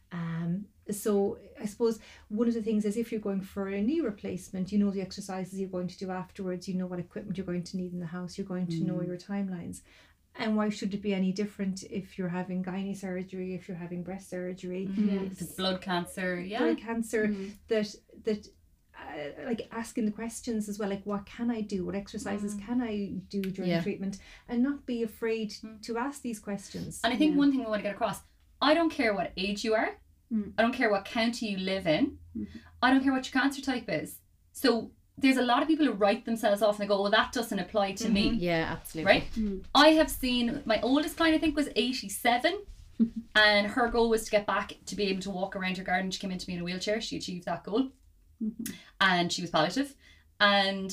Um. So I suppose one of the things is, if you're going for a knee replacement, you know the exercises you're going to do afterwards. You know what equipment you're going to need in the house. You're going to mm. know your timelines. And why should it be any different if you're having gynae surgery, if you're having breast surgery, mm-hmm. yes. blood cancer, yeah, blood cancer? Mm. That that. Uh, like asking the questions as well, like what can I do, what exercises mm. can I do during yeah. treatment, and not be afraid mm. to ask these questions. And I think yeah. one thing we want to get across, I don't care what age you are, mm. I don't care what county you live in, mm. I don't care what your cancer type is. So there's a lot of people who write themselves off and they go, well, that doesn't apply to mm-hmm. me. Yeah, absolutely. Right? Mm. I have seen, my oldest client I think was eighty-seven and her goal was to get back to be able to walk around her garden. She came into me in a wheelchair. She achieved that goal. Mm-hmm. And she was palliative. And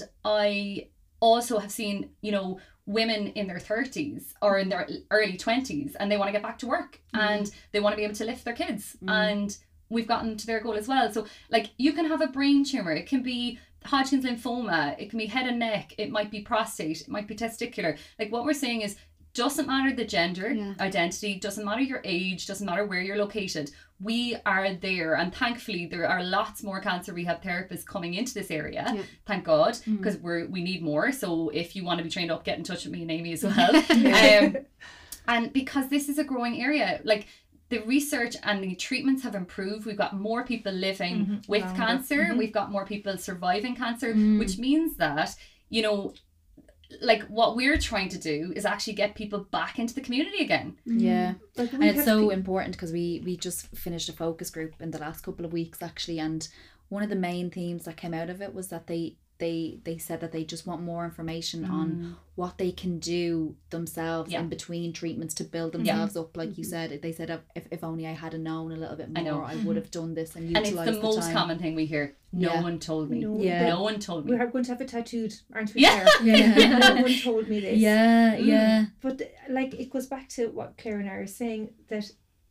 I also have seen, you know, women in their thirties or in their early twenties, and they want to get back to work mm. and they want to be able to lift their kids mm. and we've gotten to their goal as well. So like, you can have a brain tumour, it can be Hodgkin's lymphoma, it can be head and neck, it might be prostate, it might be testicular. Like, what we're saying is, doesn't matter the gender yeah. identity, doesn't matter your age, doesn't matter where you're located, we are there. And thankfully there are lots more cancer rehab therapists coming into this area, yeah. thank God, because mm. we're we need more. So if you want to be trained up, get in touch with me and Amy as well. um, and because this is a growing area, like the research and the treatments have improved. We've got more people living mm-hmm. with Longer. cancer, mm-hmm. we've got more people surviving cancer, mm. which means that, you know, like what we're trying to do is actually get people back into the community again. Yeah, like and it's so important because we we just finished a focus group in the last couple of weeks actually, and one of the main themes that came out of it was that they they they said that they just want more information mm. on what they can do themselves yeah. in between treatments to build themselves yeah. up. Like mm-hmm. you said, they said if, if only I had known a little bit more, I, know. I would have done this and utilised the time. And it's the, the most time. common thing we hear. No yeah. one told me. No, yeah. no one told me. We're going to have it tattooed, aren't we? Yeah. yeah. No one told me this. Yeah, mm. yeah. But like, it goes back to what Claire and I are saying, that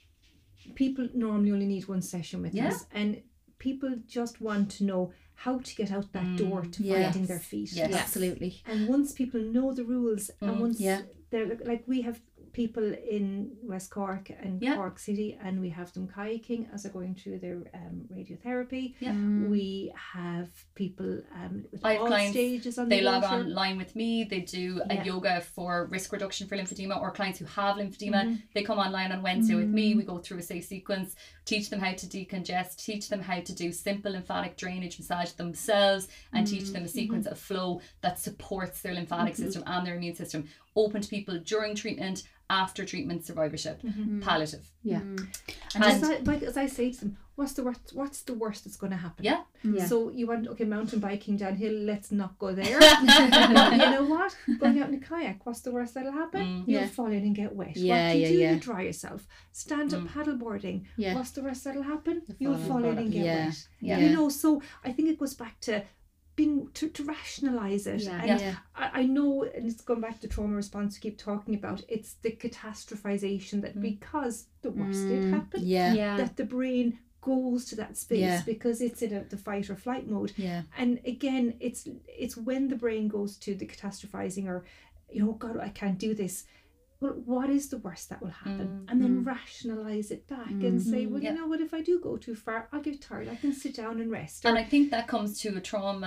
people normally only need one session with yeah. us, and people just want to know how to get out that mm. door to yes. finding their feet. Yes, yes, absolutely. And once people know the rules, mm. and once yeah. they're like, we have people in West Cork and yeah. Cork City, and we have them kayaking as they're going through their um, radiotherapy. Yeah. Mm. We have people um, with all clients, stages on they the log water. online with me. They do a yeah. yoga for risk reduction for lymphedema, or clients who have lymphedema. Mm-hmm. They come online on Wednesday mm-hmm. with me. We go through a safe sequence, teach them how to decongest, teach them how to do simple lymphatic drainage massage themselves, and mm-hmm. teach them a sequence mm-hmm. of flow that supports their lymphatic mm-hmm. system and their immune system. Open to people during treatment, after treatment, survivorship, mm-hmm. palliative. Yeah. Mm. And, and as, I, like, as I say to them, what's the worst what's the worst that's going to happen? Yeah. yeah. So you want, okay, mountain biking downhill, let's not go there. But you know what? Going out in a kayak, what's the worst that'll happen? Mm. You'll yeah. fall in and get wet. Yeah, what do you yeah, do? yeah. You dry yourself. Stand up mm. paddleboarding. Yeah. What's the worst that'll happen? You'll, You'll fall in and get yeah. wet. Yeah. You know, so I think it goes back to being to, to rationalise it. Yeah. And yeah. I, I know, and it's going back to trauma response we keep talking about, it's the catastrophization that mm. because the worst mm. did happen, yeah. Yeah. that the brain goes to that space yeah. because it's in a, the fight or flight mode. Yeah. And again, it's it's when the brain goes to the catastrophizing, or, you know, God, I can't do this. Well, what is the worst that will happen? Mm. And then mm. rationalise it back mm. and say, well, yeah. you know what, if I do go too far, I'll get tired. I can sit down and rest. And I think that comes to a trauma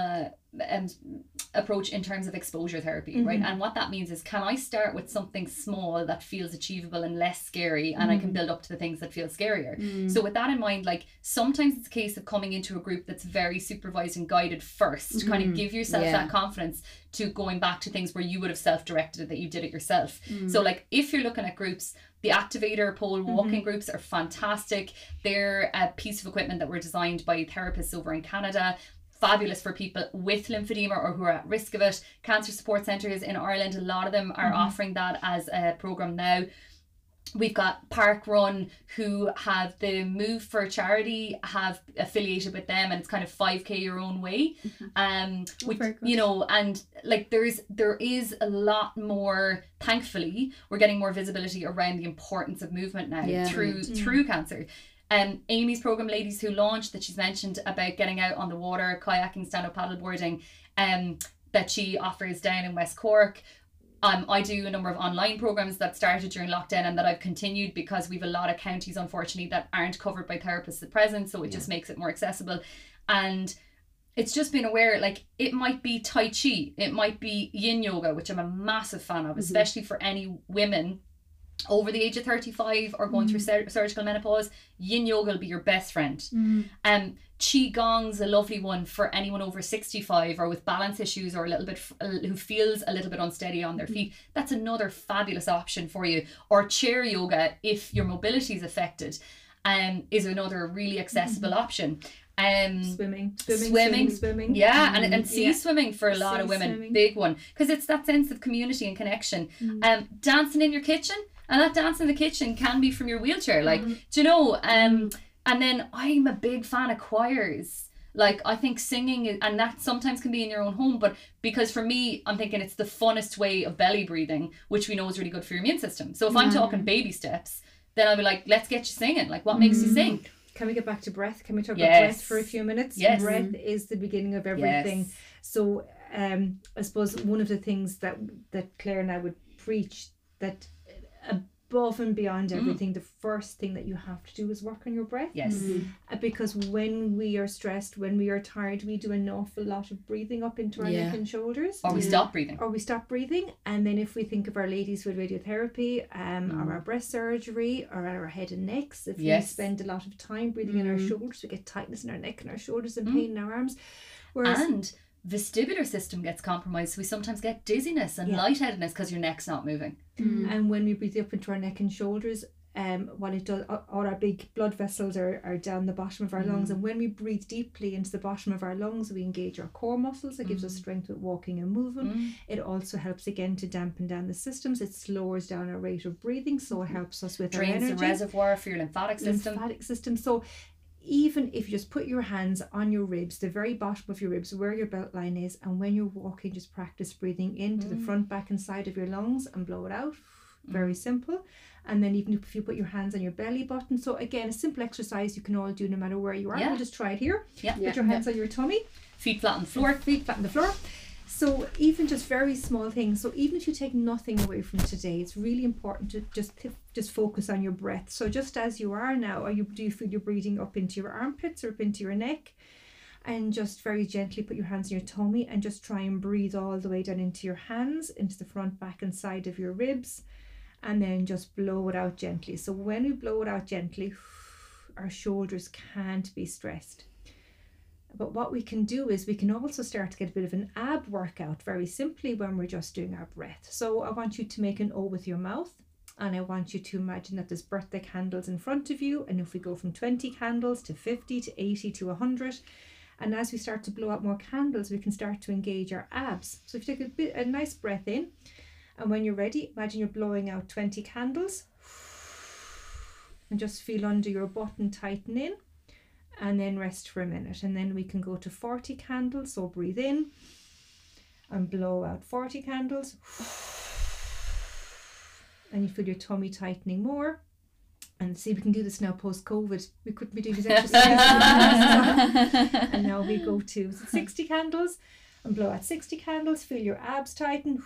um, approach in terms of exposure therapy, mm-hmm. right? And what that means is, can I start with something small that feels achievable and less scary, and mm-hmm. I can build up to the things that feel scarier. Mm-hmm. So with that in mind, like sometimes it's a case of coming into a group that's very supervised and guided first, mm-hmm. kind of give yourself yeah. that confidence to going back to things where you would have self-directed it, that you did it yourself. Mm-hmm. So like if you're looking at groups, the Activator pole walking mm-hmm. groups are fantastic. They're a piece of equipment that were designed by therapists over in Canada. Fabulous for people with lymphedema or who are at risk of it. Cancer support centres in Ireland, a lot of them are mm-hmm. offering that as a programme now. We've got Park Run, who have the Move for Charity, have affiliated with them, and it's kind of five K your own way. Mm-hmm. Um, which, you know, and like there's there is a lot more. Thankfully, we're getting more visibility around the importance of movement now yeah. through mm-hmm. through cancer. Um, Amy's program, Ladies Who Launched, that she's mentioned about getting out on the water, kayaking, stand-up paddleboarding, um, that she offers down in West Cork. Um, I do a number of online programs that started during lockdown and that I've continued because we've a lot of counties, unfortunately, that aren't covered by therapists at present, so it yeah. just makes it more accessible. And it's just being aware, like it might be Tai Chi, it might be Yin Yoga, which I'm a massive fan of, mm-hmm. especially for any women over the age of thirty-five or going mm. through sur- surgical menopause. Yin Yoga will be your best friend. Mm. Um, Qi Gong's a lovely one for anyone over sixty-five or with balance issues or a little bit uh, who feels a little bit unsteady on their feet. That's another fabulous option for you. Or chair yoga, if your mobility is affected, um, is another really accessible mm. option. Um, swimming, swimming, swimming, swimming, yeah, mm, and and sea yeah. swimming for a lot sea of women, swimming. Big one, because it's that sense of community and connection. Mm. Um, dancing in your kitchen, and that dance in the kitchen can be from your wheelchair, like mm. do you know? Um, mm. and then I'm a big fan of choirs. Like I think singing is, and that sometimes can be in your own home, but because for me, I'm thinking it's the funnest way of belly breathing, which we know is really good for your immune system. So if mm. I'm talking baby steps, then I'll be like, let's get you singing. Like what mm. makes you sing? Can we get back to breath? Can we talk yes. about breath for a few minutes? Yes. Breath is the beginning of everything. Yes. So um, I suppose one of the things that that Claire and I would preach, that above and beyond everything, mm. the first thing that you have to do is work on your breath. Yes. Mm-hmm. Because when we are stressed, when we are tired, we do an awful lot of breathing up into our yeah. neck and shoulders. Or we yeah. stop breathing. Or we stop breathing. And then if we think of our ladies with radiotherapy, um, mm. or our breast surgery, or our head and necks, if yes. we spend a lot of time breathing mm. in our shoulders, we get tightness in our neck and our shoulders and mm. pain in our arms. Whereas and vestibular system gets compromised, so we sometimes get dizziness and yeah. lightheadedness because your neck's not moving. Mm. And when we breathe up into our neck and shoulders, um, what it does, all our big blood vessels are, are down the bottom of our mm. lungs, and when we breathe deeply into the bottom of our lungs, we engage our core muscles. It mm. gives us strength with walking and moving. Mm. It also helps again to dampen down the systems. It slows down our rate of breathing, so it helps us with drains our energy. the reservoir for your lymphatic system. Lymphatic system. So even if you just put your hands on your ribs, the very bottom of your ribs, where your belt line is, and when you're walking, just practice breathing into mm. the front, back and side of your lungs and blow it out. Mm. Very simple. And then even if you put your hands on your belly button. So again, a simple exercise you can all do no matter where you are. Yeah. We'll just try it here. Yeah. Put yeah. your hands yeah. on your tummy. Feet flat on the floor. Feet flat on the floor. So even just very small things. So even if you take nothing away from today, it's really important to just just focus on your breath. So just as you are now, are you do you feel you're breathing up into your armpits or up into your neck? And just very gently put your hands on your tummy and just try and breathe all the way down into your hands, into the front, back and side of your ribs. And then just blow it out gently. So when we blow it out gently, our shoulders can't be stressed. But what we can do is we can also start to get a bit of an ab workout very simply when we're just doing our breath. So I want you to make an O with your mouth, and I want you to imagine that there's birthday candles in front of you, and if we go from twenty candles to fifty to eighty to one hundred, and as we start to blow out more candles, we can start to engage our abs. So if you take a bit a nice breath in, and when you're ready, imagine you're blowing out twenty candles, and just feel under your button tighten in. And then rest for a minute, and then we can go to forty candles. So breathe in and blow out forty candles, and you feel your tummy tightening more. And see, we can do this now post COVID. We couldn't be doing these exercises. And now we go to sixty candles and blow out sixty candles. Feel your abs tighten.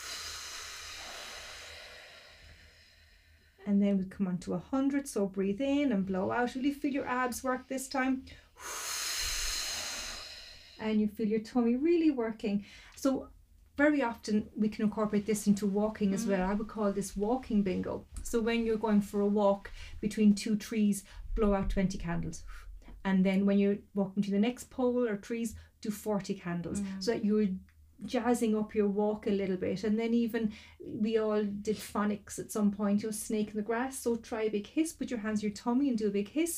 And then we come on to one hundred, so breathe in and blow out. Really feel your abs work this time. and you feel your tummy really working. So very often we can incorporate this into walking as well. I would call this walking bingo. So when you're going for a walk between two trees, blow out twenty candles. And then when you're walking to the next pole or trees, do forty candles. Mm. So that you're jazzing up your walk a little bit. And then even we all did phonics at some point, you know, snake in the grass. So try a big hiss, put your hands on your tummy and do a big hiss.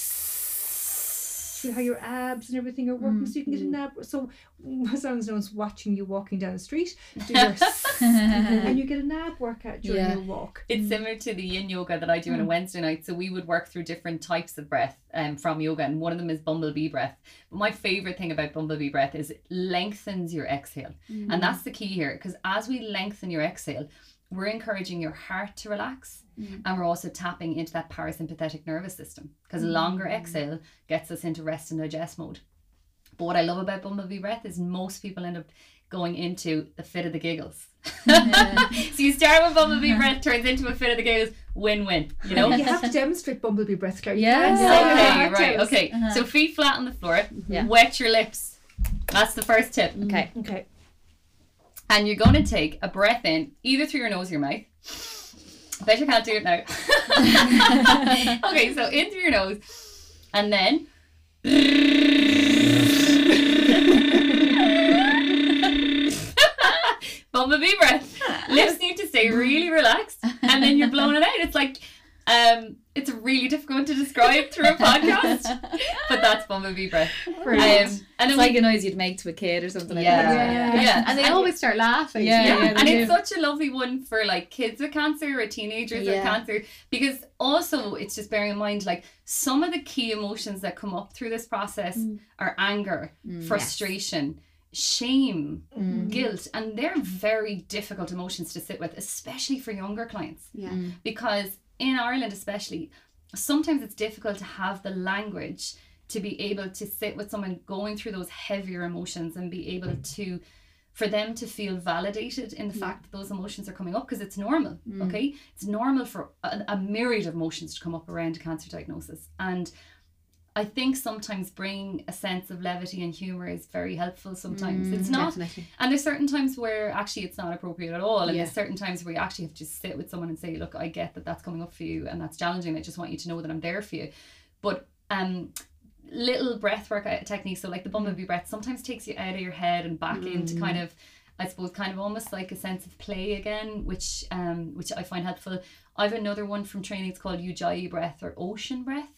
See how your abs and everything are working, mm. so you can get a nab. So someone's known as watching you walking down the street, do your and you get a nab workout during yeah. your walk. It's similar to the yin yoga that I do mm. on a Wednesday night. So we would work through different types of breath um, from yoga, and one of them is bumblebee breath. But my favorite thing about bumblebee breath is it lengthens your exhale, mm. and that's the key here, because as we lengthen your exhale, we're encouraging your heart to relax, mm. and we're also tapping into that parasympathetic nervous system, because mm. longer exhale gets us into rest and digest mode. But what I love about bumblebee breath is most people end up going into the fit of the giggles. Yeah. So you start with bumblebee breath, turns into a fit of the giggles, win-win, you know? You have to demonstrate bumblebee breath, Claire. Yes. Yeah. Okay, right, okay. Uh-huh. So feet flat on the floor, yeah. wet your lips. That's the first tip. Okay. Okay. And you're going to take a breath in, either through your nose or your mouth. I bet you can't do it now. Okay, so in through your nose. And then... bumblebee breath. Lips need to stay really relaxed. And then you're blowing it out. It's like... Um, it's really difficult to describe through a podcast, but that's bumblebee breath. Um, and it's like we, a noise you'd make to a kid or something yeah, like that. Yeah, yeah. yeah. And they and always start laughing. Yeah, yeah. yeah and do. It's such a lovely one for like kids with cancer or teenagers yeah. with cancer, because also it's just bearing in mind like some of the key emotions that come up through this process mm. are anger, mm, frustration, yes. shame, mm. guilt, and they're very difficult emotions to sit with, especially for younger clients. Yeah, mm. because in Ireland especially, sometimes it's difficult to have the language to be able to sit with someone going through those heavier emotions and be able to, for them to feel validated in the yeah. fact that those emotions are coming up, because it's normal, mm. okay? It's normal for a, a myriad of emotions to come up around a cancer diagnosis. And I think sometimes bringing a sense of levity and humour is very helpful sometimes. Mm, it's not, definitely. And there's certain times where actually it's not appropriate at all. And yeah. there's certain times where you actually have to just sit with someone and say, look, I get that that's coming up for you and that's challenging. I just want you to know that I'm there for you. But um, little breath work techniques, so like the bumblebee breath, sometimes takes you out of your head and back mm. into kind of, I suppose, kind of almost like a sense of play again, which um, which I find helpful. I have another one from training, it's called Ujjayi breath or ocean breath.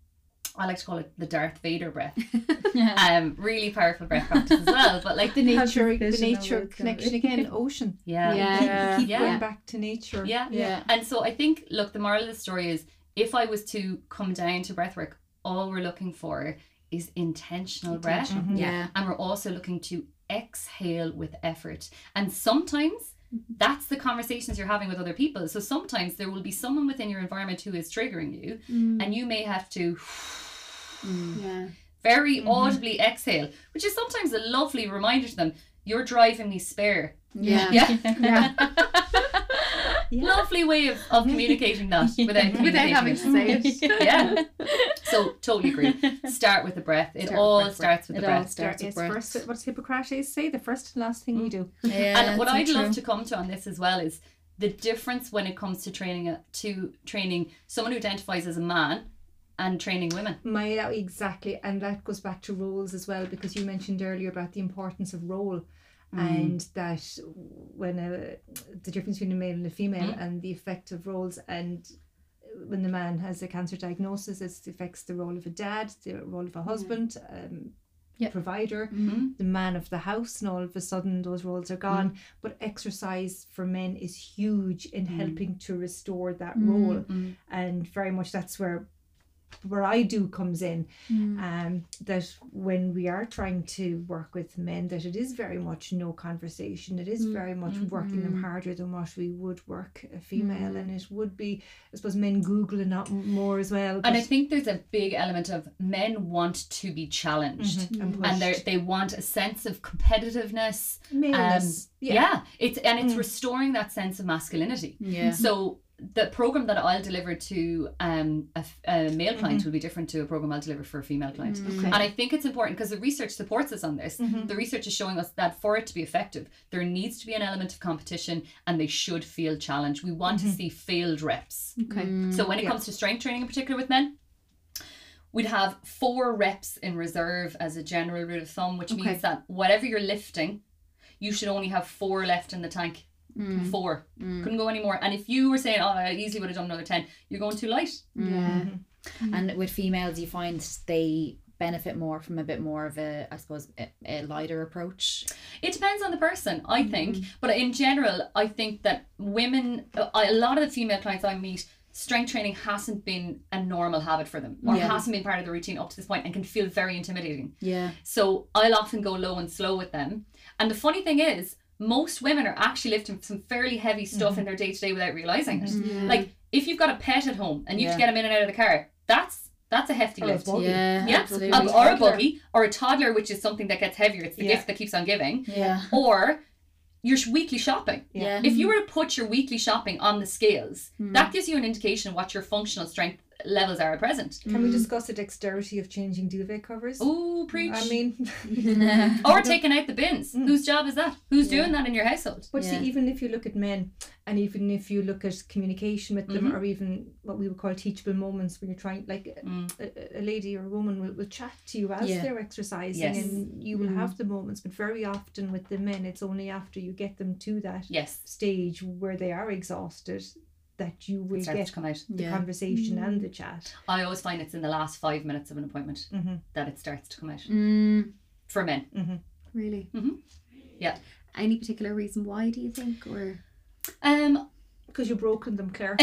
I like to call it the Darth Vader breath. um, really powerful breath practice as well. But like the nature, the nature connection again, ocean. Yeah, yeah. Keep, keep yeah. going back to nature. Yeah. yeah. And so I think, look, the moral of the story is, if I was to come down to breathwork, all we're looking for is intentional breath. Mm-hmm. Yeah. And we're also looking to exhale with effort. And sometimes that's the conversations you're having with other people. So sometimes there will be someone within your environment who is triggering you, mm. and you may have to mm. yeah. very mm-hmm. audibly exhale, which is sometimes a lovely reminder to them, you're driving me spare. Yeah. Yeah. yeah. yeah. Lovely way of, of communicating that without, without having to say it. Yeah. So totally agree. Start with the breath. It Start all with starts with it the breath. Starts with breath. First, what does Hippocrates say? The first and last thing mm. we do. Yeah, and what I'd true. love to come to on this as well is the difference when it comes to training a, to training someone who identifies as a man and training women. My exactly, and that goes back to roles as well, because you mentioned earlier about the importance of role. Mm. And that when a, the difference between a male and a female mm. and the effect of roles, and when the man has a cancer diagnosis, it affects the role of a dad, the role of a husband, mm. um, yep. provider, mm-hmm. the man of the house, and all of a sudden those roles are gone. Mm. But exercise for men is huge in mm. helping to restore that mm. role, mm. and very much that's where where I do comes in, mm. um, that when we are trying to work with men, that it is very much no conversation. It is mm. very much mm-hmm. working them harder than what we would work a female, mm. and it would be, I suppose, men Googling up more as well. And I think there's a big element of men want to be challenged, mm-hmm. and they they want a sense of competitiveness, maleness. Um, yeah. yeah, it's and it's mm. restoring that sense of masculinity. Yeah. So the program that I'll deliver to um, a, a male client Mm-hmm. will be different to a program I'll deliver for a female client. Okay. And I think it's important because the research supports us on this. Mhm. The research is showing us that for it to be effective, there needs to be an element of competition and they should feel challenged. We want Mhm. to see failed reps. Okay. So when it Yeah. comes to strength training in particular with men, we'd have four reps in reserve as a general rule of thumb, which Okay. means that whatever you're lifting, you should only have four left in the tank. Mm. Four. Mm. Couldn't go any more. And if you were saying, oh, I easily would have done another ten, you're going too light. Yeah. Mhm. And with females, you find they benefit more from a bit more of a, I suppose, a, a lighter approach. It depends on the person, I think. But in general, I think that women, a a lot of the female clients I meet, strength training hasn't been a normal habit for them or Yeah. hasn't been part of the routine up to this point and can feel very intimidating. Yeah. So I'll often go low and slow with them. And the funny thing is, most women are actually lifting some fairly heavy stuff in their day to day without realizing it. Like if you've got a pet at home and you have to Yeah. get them in and out of the car, that's that's a hefty Or a lift. buggy. Yeah. Yeah, Absolutely. Um, or a Toddler. buggy, or a toddler, which is something that gets heavier. It's the Yeah. gift that keeps on giving. Yeah. Or your sh- weekly shopping. Yeah. If you were to put your weekly shopping on the scales, that gives you an indication of what your functional strength levels are at present. Can we discuss the dexterity of changing duvet covers? Oh, preach. I mean, or taking out the bins. Mm. Whose job is that? Who's Yeah. doing that in your household? but Yeah. see, even if you look at men, and even if you look at communication with them, Mhm. or even what we would call teachable moments, when you're trying, like Mm. a, a lady or a woman will, will chat to you as Yeah. they're exercising, Yes. and you will Mm. have the moments. But very often with the men, it's only after you get them to that Yes. stage where they are exhausted that you will It starts get to come out. the Yeah. conversation and the chat. I always find it's in the last five minutes of an appointment Mm-hmm. that it starts to come out. Mm. For men. Mm-hmm. Really? Mhm. Yeah. Any particular reason why, do you think? Or Um, Because you've broken them, Claire.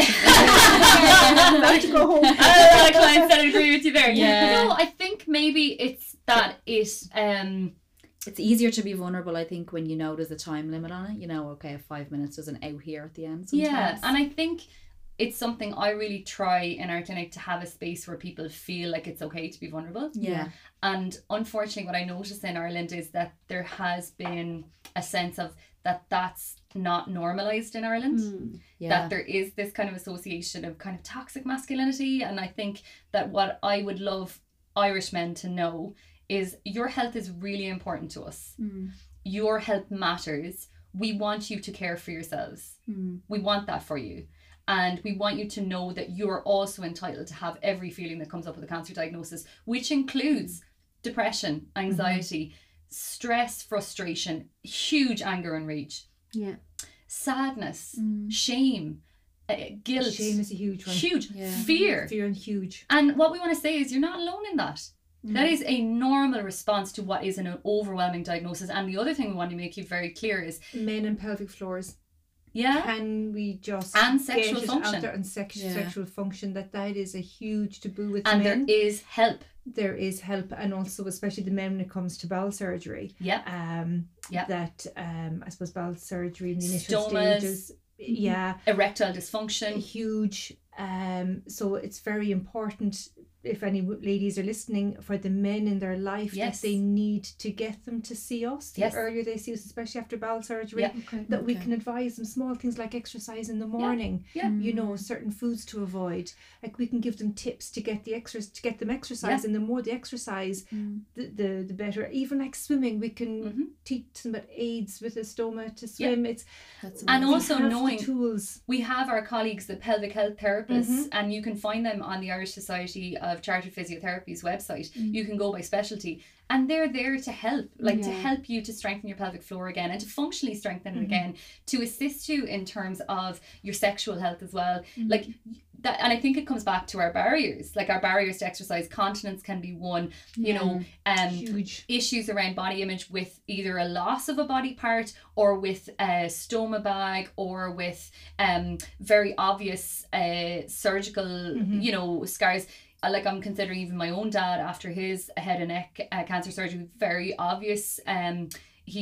Back to go home. A lot of clients that agree with you there. Yeah. No, I think maybe it's that it um It's easier to be vulnerable, I think, when you know there's a time limit on it. You know, okay, five minutes doesn't out here at the end sometimes. yeah, and I think it's something I really try in our clinic to have a space where people feel like it's okay to be vulnerable. Yeah. And unfortunately, what I notice in Ireland is that there has been a sense of that that's not normalized in Ireland. Mm. Yeah. That there is this kind of association of kind of toxic masculinity. And I think that what I would love Irish men to know is your health is really important to us. Mm. Your health matters. We want you to care for yourselves. Mm. We want that for you. And we want you to know that you're also entitled to have every feeling that comes up with a cancer diagnosis, which includes depression, anxiety, stress, frustration, huge anger and rage, Yeah. sadness, Mm. shame, uh, guilt, Shame is a huge one. huge Yeah. fear. Fear and huge. And what we want to say is you're not alone in that. That is a normal response to what is an overwhelming diagnosis. And the other thing we want to make you very clear is, Men and pelvic floors. yeah, Can we just And get sexual it function. out there, and sex- Yeah. sexual function, that that is a huge taboo with and men. there is help. There is help, and also especially the men when it comes to bowel surgery. Yeah. Um, Yeah. That um, I suppose bowel surgery in the initial Stomas. stages. Yeah, Erectile dysfunction. huge. Um, so it's very important, if any w- ladies are listening, for the men in their life, Yes. that they need to get them to see us. The Yes. earlier they see us, especially after bowel surgery, Yeah. Okay. that we Okay. can advise them small things like exercise in the morning. Yeah. You know, certain foods to avoid. Like we can give them tips to get the exercise to get them exercise, Yeah. and the more they exercise, Mm. the, the the better. Even like swimming, we can Mhm. teach them about aids with a stoma to swim. It's That's And amazing. also we have the knowing- tools. We have our colleagues, the pelvic health therapists, Mhm. and you can find them on the Irish Society of Chartered Physiotherapy's website. Mm. You can go by specialty, and they're there to help, like to Yeah. help you to strengthen your pelvic floor again and to functionally strengthen it Mhm. again, to assist you in terms of your sexual health as well. Mm. Like that, and I think it comes back to our barriers, like our barriers to exercise. Continence can be one, you know, um, Huge. issues around body image with either a loss of a body part or with a stoma bag or with um very obvious uh surgical Mhm. you know scars. Uh, like I'm considering even my own dad after his head and neck uh, cancer surgery, very obvious. Um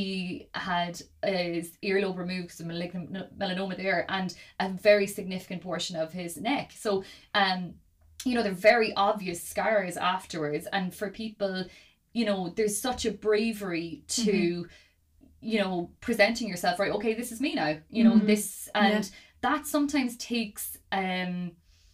he had uh, his earlobe removed because of malignant melanoma there, and a very significant portion of his neck. So um you know, they're very obvious scars afterwards, and for people, you know, there's such a bravery to, you know, presenting yourself, right? Okay, this is me now, you know, Mhm. this, and that sometimes takes um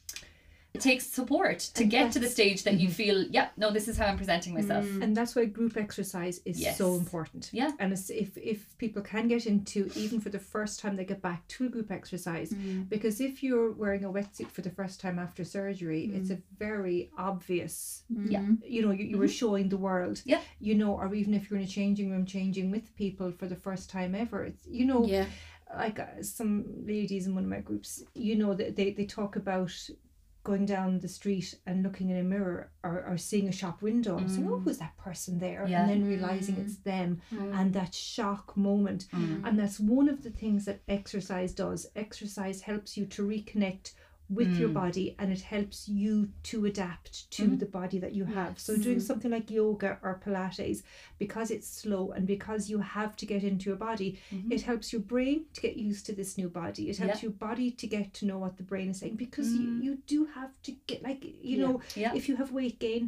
it takes support to And get to the that's- stage that you feel, yeah, no, this is how I'm presenting myself. And that's why group exercise is Yes. so important. Yeah. And it's, if, if people can get into, even for the first time they get back to a group exercise, because if you're wearing a wetsuit for the first time after surgery, it's a very obvious, Yeah. you know, you, you were showing the world, Yeah. you know, or even if you're in a changing room, changing with people for the first time ever, it's, you know, Yeah. like uh, some ladies in one of my groups, you know, they, they, they talk about going down the street and looking in a mirror or, or seeing a shop window and saying, oh, who's that person there? Yeah. And then realizing it's them, and that shock moment. Mm. And that's one of the things that exercise does. Exercise helps you to reconnect with your Mm. body, and it helps you to adapt to Mhm. the body that you have. So doing something like yoga or Pilates, because it's slow and because you have to get into your body, Mhm. it helps your brain to get used to this new body. It helps Yeah. your body to get to know what the brain is saying, because Mm. you, you do have to get, like, you Yeah. know, Yeah. if you have weight gain,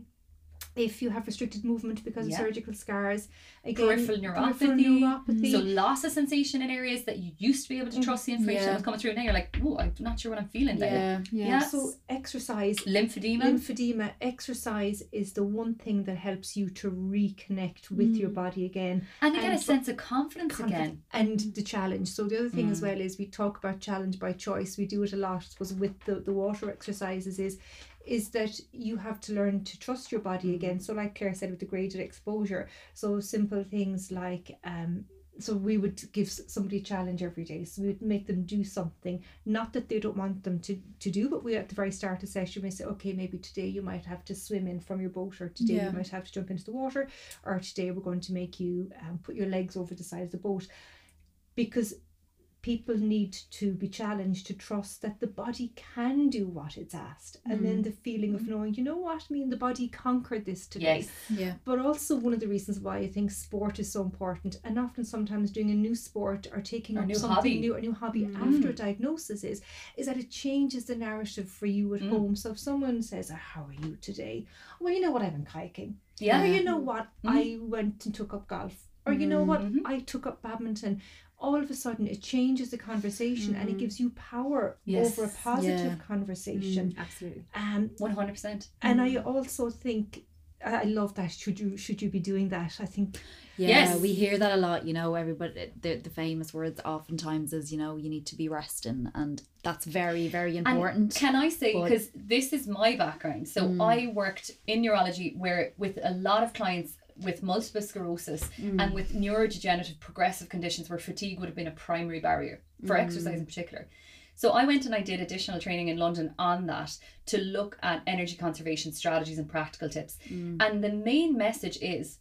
if you have restricted movement because Yeah. of surgical scars, again, Peripheral peripheral neuropathy. neuropathy. So loss of sensation in areas that you used to be able to trust the information Yeah. that was coming through. Now you're like, oh, I'm not sure what I'm feeling there. Yeah. Yeah. So exercise, Lymphedema. lymphedema, exercise is the one thing that helps you to reconnect with your body again. and you get a and for- sense of confidence, Confidence again. and the challenge. So the other thing as Mm. well is we talk about challenge by choice. We do it a lot, I suppose, with the, the water exercises is is that you have to learn to trust your body again. So like Claire said with the graded exposure, so simple things like um so we would give s- somebody a challenge every day. So we would make them do something, not that they don't want them to, to do, but we at the very start of the session we say, okay, maybe today you might have to swim in from your boat, or today Yeah. you might have to jump into the water, or today we're going to make you um, put your legs over the side of the boat. Because people need to be challenged to trust that the body can do what it's asked. And then the feeling of knowing, you know what, me and the body conquered this today. Yes. Yeah. But also one of the reasons why I think sport is so important, and often sometimes doing a new sport or taking Or up new something hobby. new, a new hobby after a diagnosis is, is that it changes the narrative for you at Mm. home. So if someone says, oh, how are you today? Well, you know what, I've been kayaking. Yeah. Or you know what, Mm. I went and took up golf. Or you know what, Mhm. I took up badminton. All of a sudden it changes the conversation and it gives you power Yes. over a positive Yeah. conversation. Absolutely. Um, one hundred percent. and I also think, I I love that. Should you should you be doing that? I think Yeah, Yes. we hear that a lot, you know, everybody, the, the famous words oftentimes is, you know, you need to be resting, and that's very, very important. And can I say, But- because this is my background, so Mm. I worked in neurology where with a lot of clients with multiple sclerosis Mm. and with neurodegenerative progressive conditions where fatigue would have been a primary barrier for Mm. exercise in particular. So I went and I did additional training in London on that to look at energy conservation strategies and practical tips. Mm. And the main message is,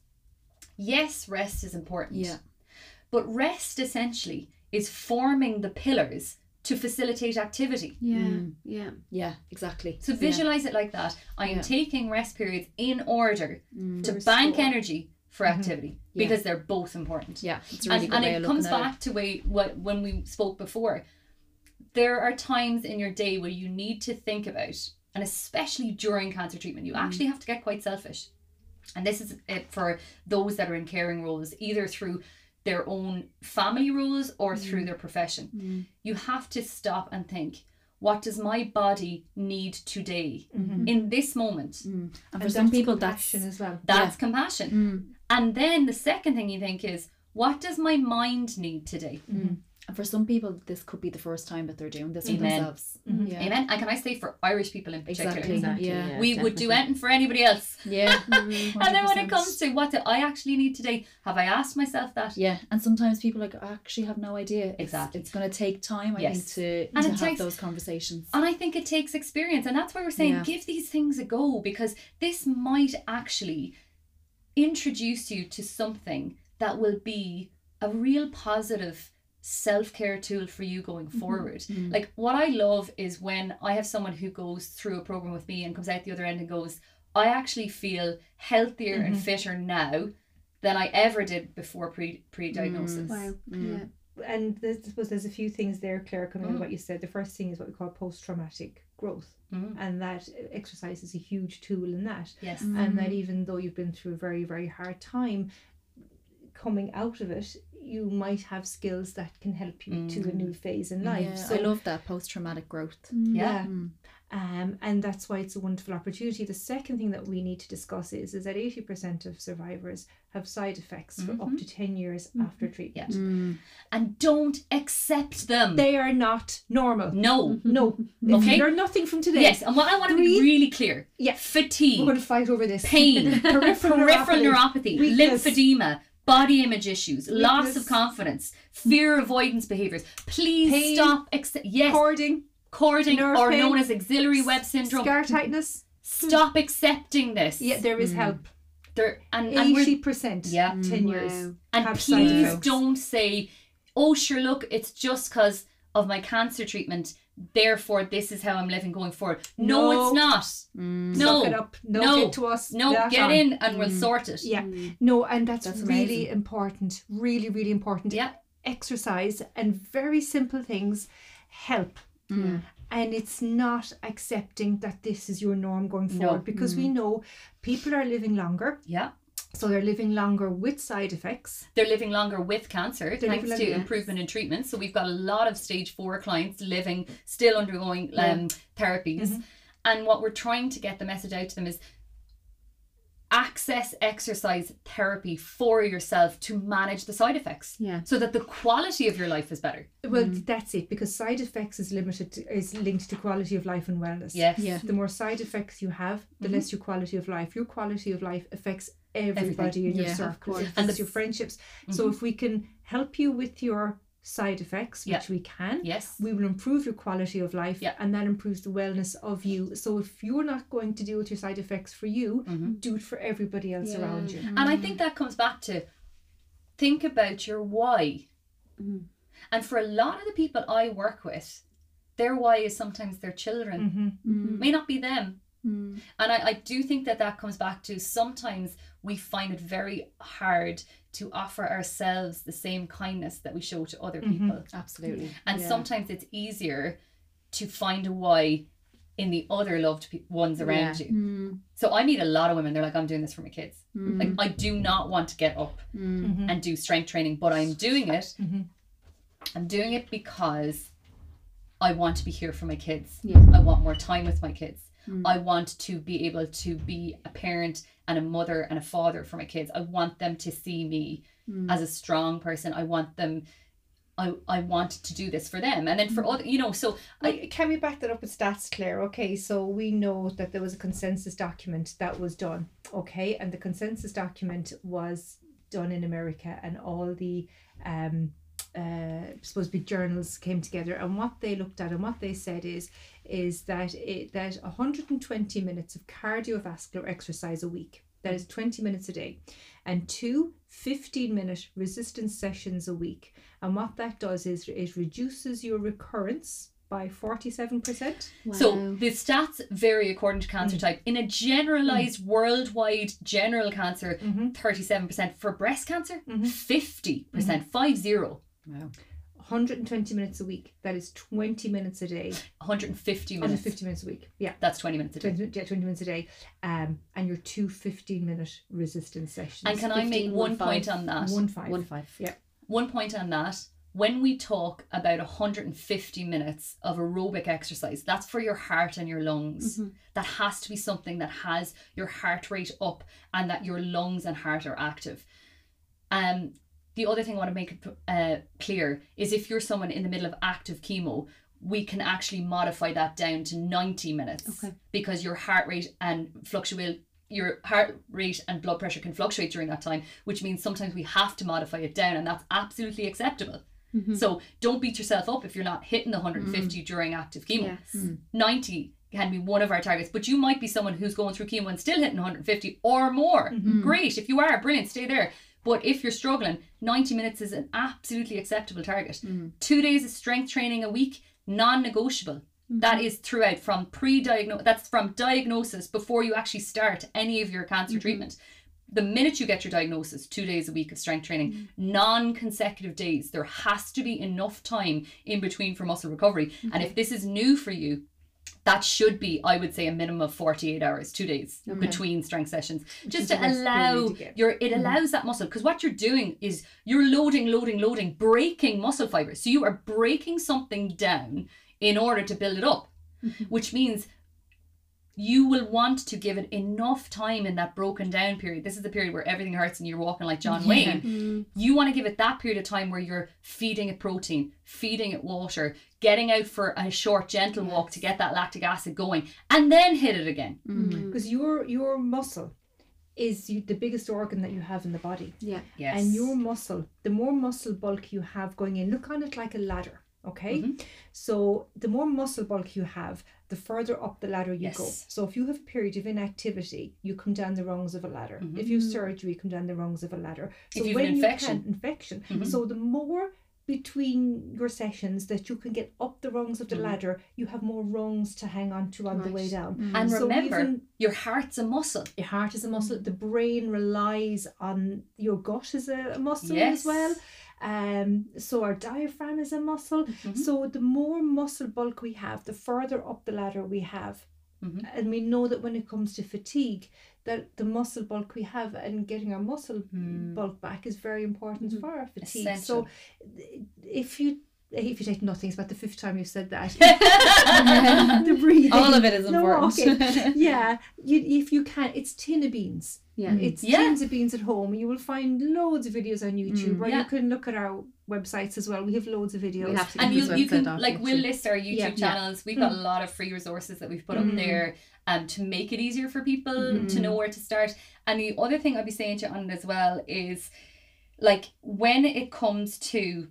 yes, rest is important. Yeah. But rest essentially is forming the pillars to facilitate activity. Yeah. Mm. Yeah. Yeah, exactly. So visualize it like that. I am Yeah. taking rest periods in order Mm. to For bank sport. energy for activity Yeah. because they're both important. Yeah, it's a really and good and way it of comes looking at back to way, what when we spoke before. There are times in your day where you need to think about, and especially during cancer treatment, you Mm. actually have to get quite selfish. And this is it for those that are in caring roles, either through their own family roles or through their profession. Mm. You have to stop and think, what does my body need today Mhm. in this moment? Mm. And and for some that's people, that's compassion as well. That's compassion. Mm. And then the second thing you think is, what does my mind need today? Mm. And for some people, this could be the first time that they're doing this for Amen. themselves. Mhm. Yeah. Amen. And can I say for Irish people in particular, Exactly. Exactly. Yeah. we would do anything for anybody else. Yeah. And then when it one hundred percent. comes to what do I actually need today, have I asked myself that? Yeah, and sometimes people are like, I actually have no idea. It's, Exactly. It's going to take time, I Yes. think, to, And to it have takes- those conversations. And I think it takes experience. And that's why we're saying Yeah. give these things a go, because this might actually introduce you to something that will be a real positive self-care tool for you going forward. Mm. Like what I love is when I have someone who goes through a program with me and comes out the other end and goes, I actually feel healthier and fitter now than I ever did before pre pre-diagnosis. Wow. Mm. Yeah. And there's, I suppose there's a few things there, Claire, coming on Mm. what you said. The first thing is what we call post-traumatic growth, Mm. and that exercise is a huge tool in that. Yes. And that even though you've been through a very, very hard time, coming out of it, you might have skills that can help you to a new phase in life. Yeah, So I love that post-traumatic growth. yeah. Mm. Um, and that's why it's a wonderful opportunity. The second thing that we need to discuss is, is that eighty percent of survivors have side effects for up to ten years after treatment. Yeah. And don't accept them. They are not normal. no. No. Okay. They're nothing from today. Yes, and what I want to be Breathe. really clear. Yeah. Fatigue, We're going to fight over this. pain, Peripheral peripheral neuropathy, neuropathy, weakness. lymphedema, body image issues, loss of Weakness. confidence, fear avoidance behaviors. Please Pain. stop. Accept- yes, Cording, cording, nerve or pain, known as auxiliary web syndrome. scar tightness. Stop accepting this. Yeah, there is help. There and, and we're eighty percent. Yeah. ten Wow. years. And have side please effects. don't say, oh, sure, look, it's just because of my cancer treatment, therefore this is how I'm living going forward. No, No. it's not. Mm. No. Suck it up. No, No. get to us. No, That get on. in and we'll sort it. Yeah. No, and that's, That's really amazing. important. Really, really important. Yeah. Exercise and very simple things help. Mm. And it's not accepting that this is your norm going No. forward, because we know people are living longer. Yeah. So they're living longer with side effects. They're living longer with cancer They're thanks living to longer, yes. improvement in treatment. So we've got a lot of stage four clients living, still undergoing um, therapies. Mm-hmm. And what we're trying to get the message out to them is access exercise therapy for yourself to manage the side effects. Yeah. So that the quality of your life is better. Well, that's it, because side effects is limited to, is linked to quality of life and wellness. Yes. Yeah. The more side effects you have, the Mm-hmm. less your quality of life. Your quality of life affects everybody in your Yeah, of circle. course. It And affects the- your friendships. So if we can help you with your side effects, which Yeah. we can, Yes. we will improve your quality of life, Yeah. and that improves the wellness of you. So if you're not going to deal with your side effects for you, do it for everybody else around you. And I think that comes back to think about your why. And for a lot of the people I work with, their why is sometimes their children. Mm-hmm. May not be them. And I, I do think that that comes back to sometimes we find it very hard to offer ourselves the same kindness that we show to other people. Absolutely. And Yeah. sometimes it's easier to find a why in the other loved pe- ones around Yeah. you. Mm. So I meet a lot of women, they're like, I'm doing this for my kids. Mm. Like, I do not want to get up Mm. and do strength training, but I'm doing it. Mhm. I'm doing it because I want to be here for my kids. Yeah. I want more time with my kids. Mm. I want to be able to be a parent and a mother and a father for my kids. I want them to see me Mm. as a strong person. I want them, I, I want to do this for them. And then for other, you know, so I, Like, can we back that up with stats, Claire? Okay, so we know that there was a consensus document that was done, okay, and the consensus document was done in America, and all the um uh supposed to be journals came together, and what they looked at and what they said is is that it that one hundred twenty minutes of cardiovascular exercise a week, that is twenty minutes a day, and two fifteen minute resistance sessions a week. And what that does is it reduces your recurrence by forty-seven percent. So the stats vary according to cancer type. In a generalized worldwide general cancer, thirty-seven percent. For breast cancer, fifty percent, five zero. Wow. one hundred twenty minutes a week. That is twenty minutes a day. one hundred fifty one minutes. hundred fifty minutes a week. Yeah. That's twenty minutes a day. twenty, yeah, twenty minutes a day. Um, and your two fifteen minute resistance sessions. And can I make fifteen, one one point five. on that? One five. One five. Yeah. One point on that. When we talk about one hundred fifty minutes of aerobic exercise, that's for your heart and your lungs. That has to be something that has your heart rate up and that your lungs and heart are active. Um, the other thing I want to make uh, clear is if you're someone in the middle of active chemo, we can actually modify that down to ninety minutes. Okay. Because your heart rate and fluctuate your heart rate and blood pressure can fluctuate during that time, which means sometimes we have to modify it down, and that's absolutely acceptable. So don't beat yourself up if you're not hitting the one hundred fifty during active chemo. Yes. ninety can be one of our targets, but you might be someone who's going through chemo and still hitting one hundred fifty or more. Great. If you are, brilliant, stay there. But if you're struggling, ninety minutes is an absolutely acceptable target. Two days of strength training a week, non-negotiable. That is throughout, from pre-diagnosis, that's from diagnosis before you actually start any of your cancer treatment. The minute you get your diagnosis, two days a week of strength training, non-consecutive days, there has to be enough time in between for muscle recovery. And if this is new for you, that should be, I would say, a minimum of forty-eight hours, two days Okay. between strength sessions, just is to the rest allow period again. your, it allows that muscle, because what you're doing is you're loading, loading, loading, breaking muscle fibers. So you are breaking something down in order to build it up, which means you will want to give it enough time in that broken down period. This is the period where everything hurts and you're walking like John Wayne. Mm. You want to give it that period of time where you're feeding it protein, feeding it water, getting out for a short, gentle walk to get that lactic acid going, and then hit it again. Mm. Because your your muscle is you, the biggest organ that you have in the body. Yeah. Yes. And your muscle, the more muscle bulk you have going in, look on it like a ladder, okay? Mhm. So the more muscle bulk you have, the further up the ladder you Yes. go. So if you have a period of inactivity, you come down the rungs of a ladder. Mhm. If you have surgery, you come down the rungs of a ladder. So If you've when an infection. you can, infection. Mhm. So the more between your sessions that you can get up the rungs of the Mhm. ladder, you have more rungs to hang on to on the Right. way down. And So remember, even- your heart's a muscle. Your heart is a muscle. The brain relies on your gut as a, a muscle Yes. as well. Um, so our diaphragm is a muscle. Mhm. So the more muscle bulk we have, the further up the ladder we have. Mhm. And we know that when it comes to fatigue, that the muscle bulk we have and getting our muscle Mm. bulk back is very important Mhm. for our fatigue. Essential. So if you if you take nothing, it's about the fifth time you've said that. the breathing. All of it is No, important. okay. Yeah, you, if you can, it's tin of beans. Yeah. It's Yeah. tins of beans at home. You will find loads of videos on YouTube, Mm, or yeah. you can look at our websites as well. We have loads of videos. We have to And keep you, this you can, website off, like, we'll actually. list our YouTube Yeah. channels. We've got a lot of free resources that we've put up Mm. there um, to make it easier for people Mm. to know where to start. And the other thing I'd be saying to you on it as well is, like, when it comes to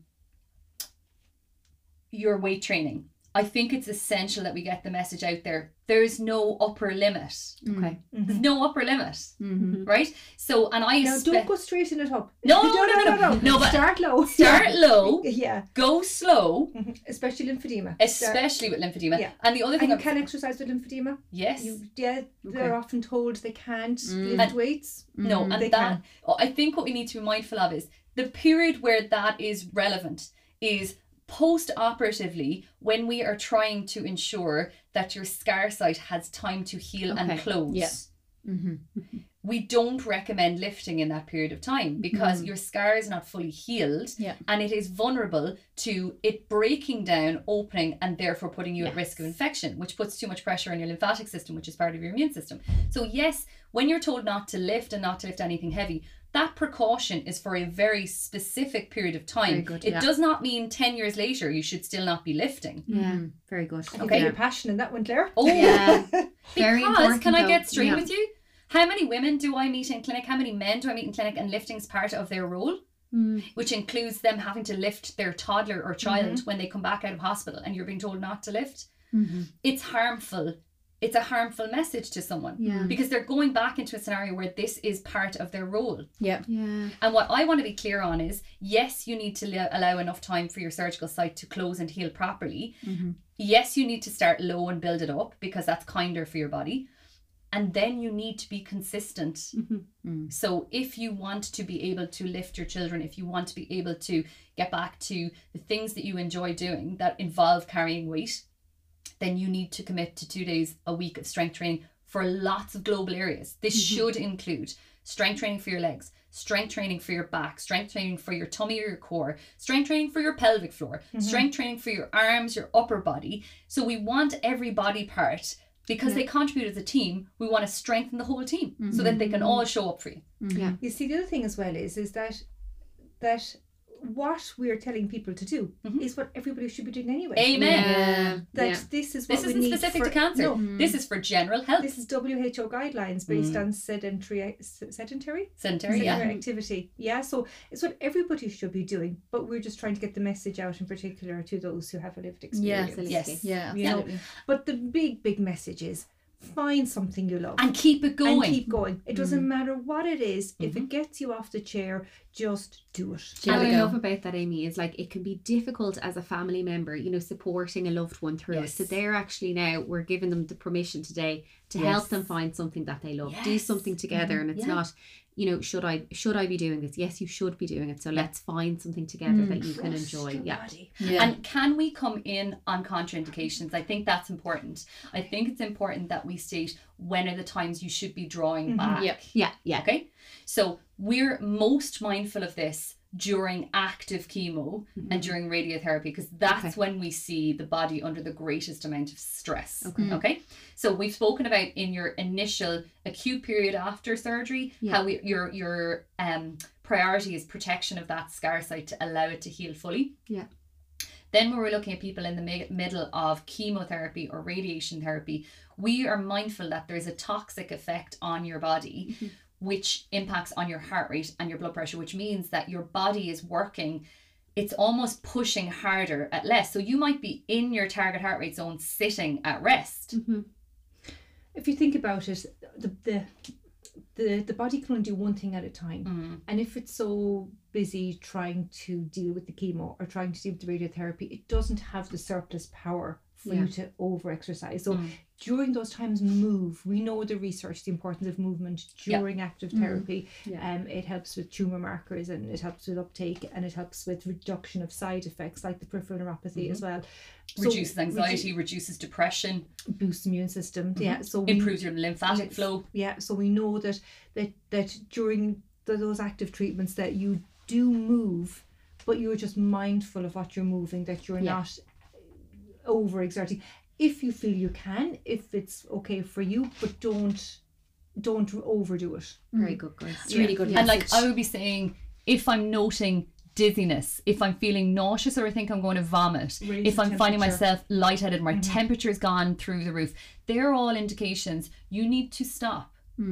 your weight training, I think it's essential that we get the message out there. There's no upper limit. Okay. There's no upper limit, Mm-hmm. right? So, and I Now, espe- don't go straight in it up. No, no, no, no, no, no, but start low. start low, Yeah, go slow, Mhm. Especially lymphedema. Start- especially with lymphedema. Yeah. And the other And thing, you I'm- can exercise with lymphedema. yes, You, yeah, they're often told they can't Mm. lift weights. no, They and that oh, I think what we need to be mindful of is the period where that is relevant is post-operatively, when we are trying to ensure that your scar site has time to heal and Okay. close. Yeah. Mm-hmm. We don't recommend lifting in that period of time because your scar is not fully healed Yeah. and it is vulnerable to it breaking down, opening, and therefore putting you at risk of infection, which puts too much pressure on your lymphatic system, which is part of your immune system. So yes, when you're told not to lift and not to lift anything heavy, that precaution is for a very specific period of time. Very good, it yeah. does not mean ten years later you should still not be lifting. Yeah. Very good. I think Okay. you're passion in that one, Claire. Oh, Yeah. Very because, important, can I though. get straight Yeah. with you? How many women do I meet in clinic? How many men do I meet in clinic? And lifting's part of their role, Mm. which includes them having to lift their toddler or child when they come back out of hospital and you're being told not to lift. Mm-hmm. It's harmful. It's a harmful message to someone Yeah. because they're going back into a scenario where this is part of their role. Yeah. Yeah. And what I want to be clear on is, yes, you need to li- allow enough time for your surgical site to close and heal properly. Mm-hmm. Yes, you need to start low and build it up because that's kinder for your body. And then you need to be consistent. Mm-hmm. So if you want to be able to lift your children, if you want to be able to get back to the things that you enjoy doing that involve carrying weight, then you need to commit to two days a week of strength training for lots of global areas. This Mm-hmm. should include strength training for your legs, strength training for your back, strength training for your tummy or your core, strength training for your pelvic floor, Mm-hmm. strength training for your arms, your upper body. So we want every body part, because Yeah. they contribute as a team, we want to strengthen the whole team Mm-hmm. so that they can all show up for you. Yeah. You see, the other thing as well is is that that what we're telling people to do Mhm. is what everybody should be doing anyway. Amen. Yeah. That Yeah. this is what This we isn't need specific for, to cancer. No, This is for general health. this is W H O guidelines based Mm. on sedentary sedentary Sedentary, yeah. sedentary activity. Yeah, so it's what everybody should be doing, but we're just trying to get the message out in particular to those who have a lived experience. Absolutely. Yes. Yeah. You know, Absolutely. but the big big message is find something you love. And keep it going. And keep going. It doesn't Mm. matter what it is. If it gets you off the chair, just do it. Give And it I a go. love about that, Amy, is like it can be difficult as a family member, you know, supporting a loved one through it. Yes. So they're actually now, we're giving them the permission today to Yes. help them find something that they love. Do Yes. something together, and it's Yeah. not, you know, should I should I be doing this? Yes, you should be doing it. So let's find something together Mm. that you can Trust enjoy. your Yeah. body. Yeah. And can we come in on contraindications? I think that's important. I think it's important that we state when are the times you should be drawing Mhm. back. Yep. Yeah. Yeah. Okay. So we're most mindful of this during active chemo and during radiotherapy, because that's Okay. when we see the body under the greatest amount of stress. Okay. Okay. So we've spoken about in your initial acute period after surgery, Yeah. how we, your your um priority is protection of that scar site to allow it to heal fully. Yeah. Then when we're looking at people in the mi- middle of chemotherapy or radiation therapy, we are mindful that there's a toxic effect on your body, Mhm. which impacts on your heart rate and your blood pressure, which means that your body is working, it's almost pushing harder at less. So you might be in your target heart rate zone sitting at rest. Mm-hmm. If you think about it, the the the, the body can only do one thing at a time. Mm. And if it's so busy trying to deal with the chemo or trying to deal with the radiotherapy, it doesn't have the surplus power for Yeah. you to over exercise. So Mm. during those times, move. We know the research, the importance of movement Yeah. during active therapy. Yeah. Um, it helps with tumour markers, and it helps with uptake, and it helps with reduction of side effects like the peripheral neuropathy as well. So Reduces anxiety, redu- reduces depression, boosts immune system. Yeah. So we, improves your lymphatic Lymph- flow. yeah, so we know that that that during the, those active treatments that you do move, but you're just mindful of what you're moving, that you're Yeah. not overexerting. If you feel you can, if it's okay for you, but don't don't overdo it. Very good, guys. It's really good. And like message. I would be saying, if I'm noting dizziness, if I'm feeling nauseous or I think I'm going to vomit, Raise if the I'm finding temperature. myself lightheaded, my temperature's gone through the roof, they're all indications you need to stop.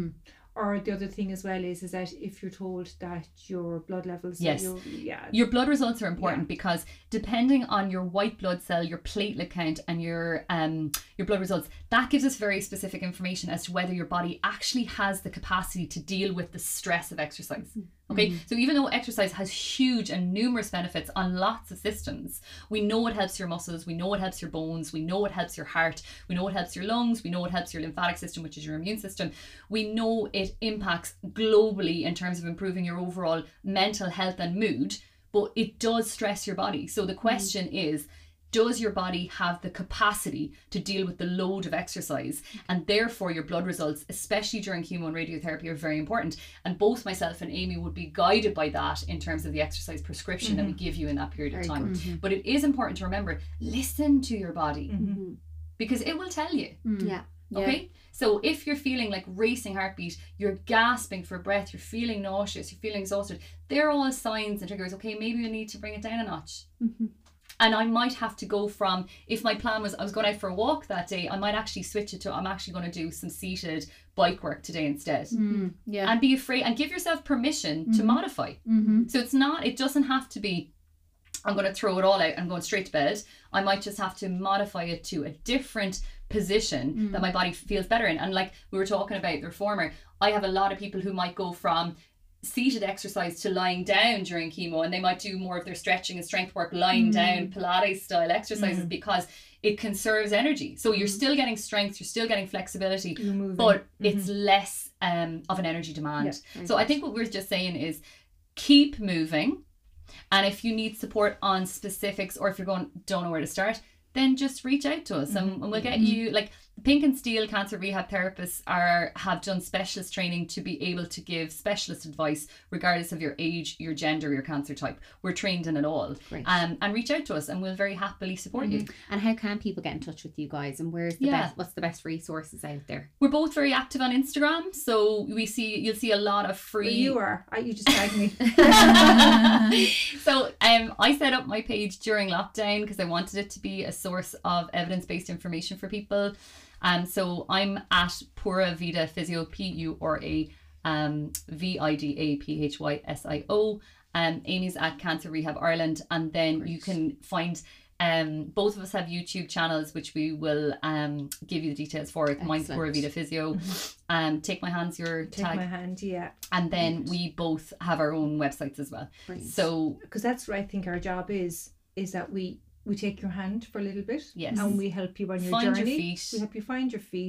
Or the other thing as well is is that if you're told that your blood levels, that Yes. you're- yeah, Your blood results are important because depending on your white blood cell, your platelet count, and your um your blood results, that gives us very specific information as to whether your body actually has the capacity to deal with the stress of exercise. Okay, so even though exercise has huge and numerous benefits on lots of systems, we know it helps your muscles, we know it helps your bones, we know it helps your heart, we know it helps your lungs, we know it helps your lymphatic system, which is your immune system. We know it impacts globally in terms of improving your overall mental health and mood, but it does stress your body. So the question is, does your body have the capacity to deal with the load of exercise? And therefore your blood results, especially during chemo and radiotherapy, are very important. And both myself and Amy would be guided by that in terms of the exercise prescription that we give you in that period Very of time. But it is important to remember, listen to your body Mm-hmm. because it will tell you. Yeah. Okay, so if you're feeling like racing heartbeat, you're gasping for breath, you're feeling nauseous, you're feeling exhausted, they're all signs and triggers. Okay, maybe you need to bring it down a notch. Mm-hmm. And I might have to go from, if my plan was I was going out for a walk that day, I might actually switch it to I'm actually going to do some seated bike work today instead. Mm, yeah. And be afraid and give yourself permission to modify. Mm-hmm. So it's not, it doesn't have to be, I'm going to throw it all out and going straight to bed. I might just have to modify it to a different position that my body feels better in. And like we were talking about the reformer, I have a lot of people who might go from seated exercise to lying down during chemo, and they might do more of their stretching and strength work lying down, Pilates style exercises, because it conserves energy. So you're still getting strength, you're still getting flexibility, You're moving. but it's less um, of an energy demand. So I think what we're just saying is keep moving. And if you need support on specifics, or if you're going, don't know where to start, then just reach out to us and, and we'll get you, like Pink and Steel cancer rehab therapists are have done specialist training to be able to give specialist advice regardless of your age, your gender, your cancer type. We're trained in it all. Great. Um, and reach out to us and we'll very happily support you. And how can people get in touch with you guys? And where's the Yeah. best? What's the best resources out there? We're both very active on Instagram, so we see you'll see a lot of free. Well, you are. I, you just tagged me. So um, I set up my page during lockdown because I wanted it to be a source of evidence-based information for people. Um, so I'm at Pura Vida Physio, P U R A um, V I D A P H Y S I O. Um, Amy's at Cancer Rehab Ireland, and then you can find. Um, both of us have YouTube channels, which we will um give you the details for. Mine's Excellent. Pura Vida Physio. Um, Take My Hands, your Take tag, my hand, yeah. and then we both have our own websites as well. Brilliant. So Because that's what I think our job is, is that we we take your hand for a little bit. Yes. And we help you on your Find your journey. feet. We help you find your feet.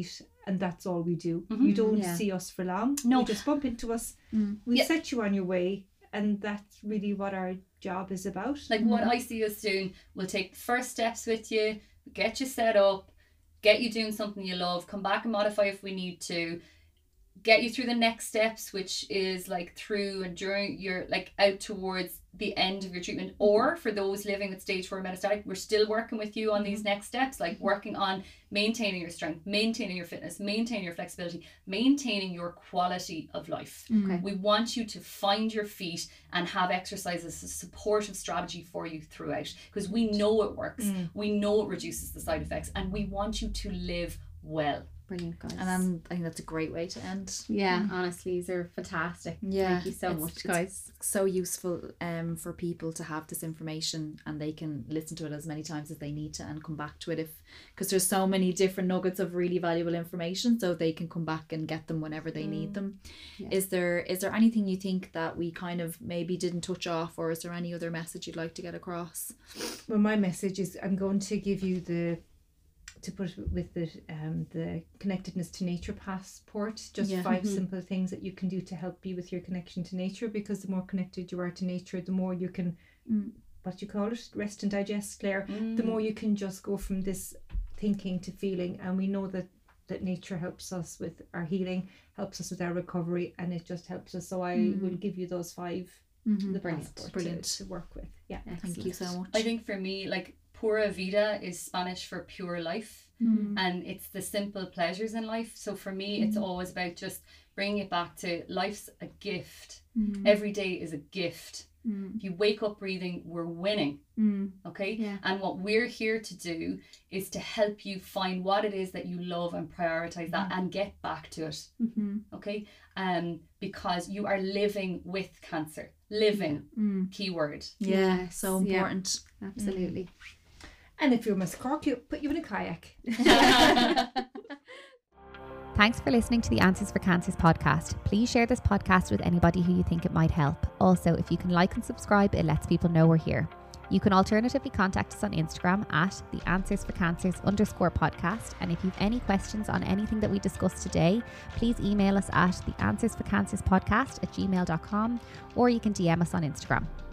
and that's all we do. Mm-hmm. You don't Yeah. see us for long. No. You just bump into us. Mm. We Yeah. set you on your way, and that's really what our job is about. Like what I see us doing, we'll take first steps with you, get you set up, get you doing something you love, come back and modify if we need to, get you through the next steps, which is like through and during your, like out towards the end of your treatment. Or for those living with stage four metastatic, we're still working with you on these next steps, like working on maintaining your strength, maintaining your fitness, maintaining your flexibility, maintaining your quality of life. Okay. We want you to find your feet and have exercise as a supportive strategy for you throughout, because we know it works. Mm. We know it reduces the side effects, and we want you to live well. Brilliant, guys. And then I think that's a great way to end. yeah, honestly, these are fantastic. Yeah, Thank you so it's- much, it's guys. So useful um for people to have this information, and they can listen to it as many times as they need to and come back to it, if because there's so many different nuggets of really valuable information, so they can come back and get them whenever they need them. Yeah. Is there is there anything you think that we kind of maybe didn't touch off, or is there any other message you'd like to get across? Well, my message is I'm going to give you the to put with the um the connectedness to nature passport, just Yeah. five Mhm. simple things that you can do to help you with your connection to nature, because the more connected you are to nature, the more you can Mm. what you call it, rest and digest, Claire. Mm. The more you can just go from this thinking to feeling, and we know that that nature helps us with our healing, helps us with our recovery, and it just helps us. So I Mm. will give you those five, Mm-hmm. the Brilliant. passport Brilliant. To, to work with. Yeah. Thank you so much. I think for me, like pura vida is Spanish for pure life, Mm. and it's the simple pleasures in life. So for me, it's always about just bringing it back to life's a gift. Mm. Every day is a gift. Mm. If you wake up breathing, we're winning. Mm. Okay. Yeah. And what we're here to do is to help you find what it is that you love and prioritize that and get back to it. Mm-hmm. Okay. Um, because you are living with cancer. Living, Mm. keyword. Yeah, Yes, so yeah. important. Absolutely. And if you're Miss Cork, you put you in a kayak. Thanks for listening to the Answers for Cancers podcast. Please share this podcast with anybody who you think it might help. Also, if you can like and subscribe, it lets people know we're here. You can alternatively contact us on Instagram at the Answers for Cancers underscore podcast. And if you've any questions on anything that we discussed today, please email us at the Answers for Cancers podcast at gmail dot com, or you can D M us on Instagram.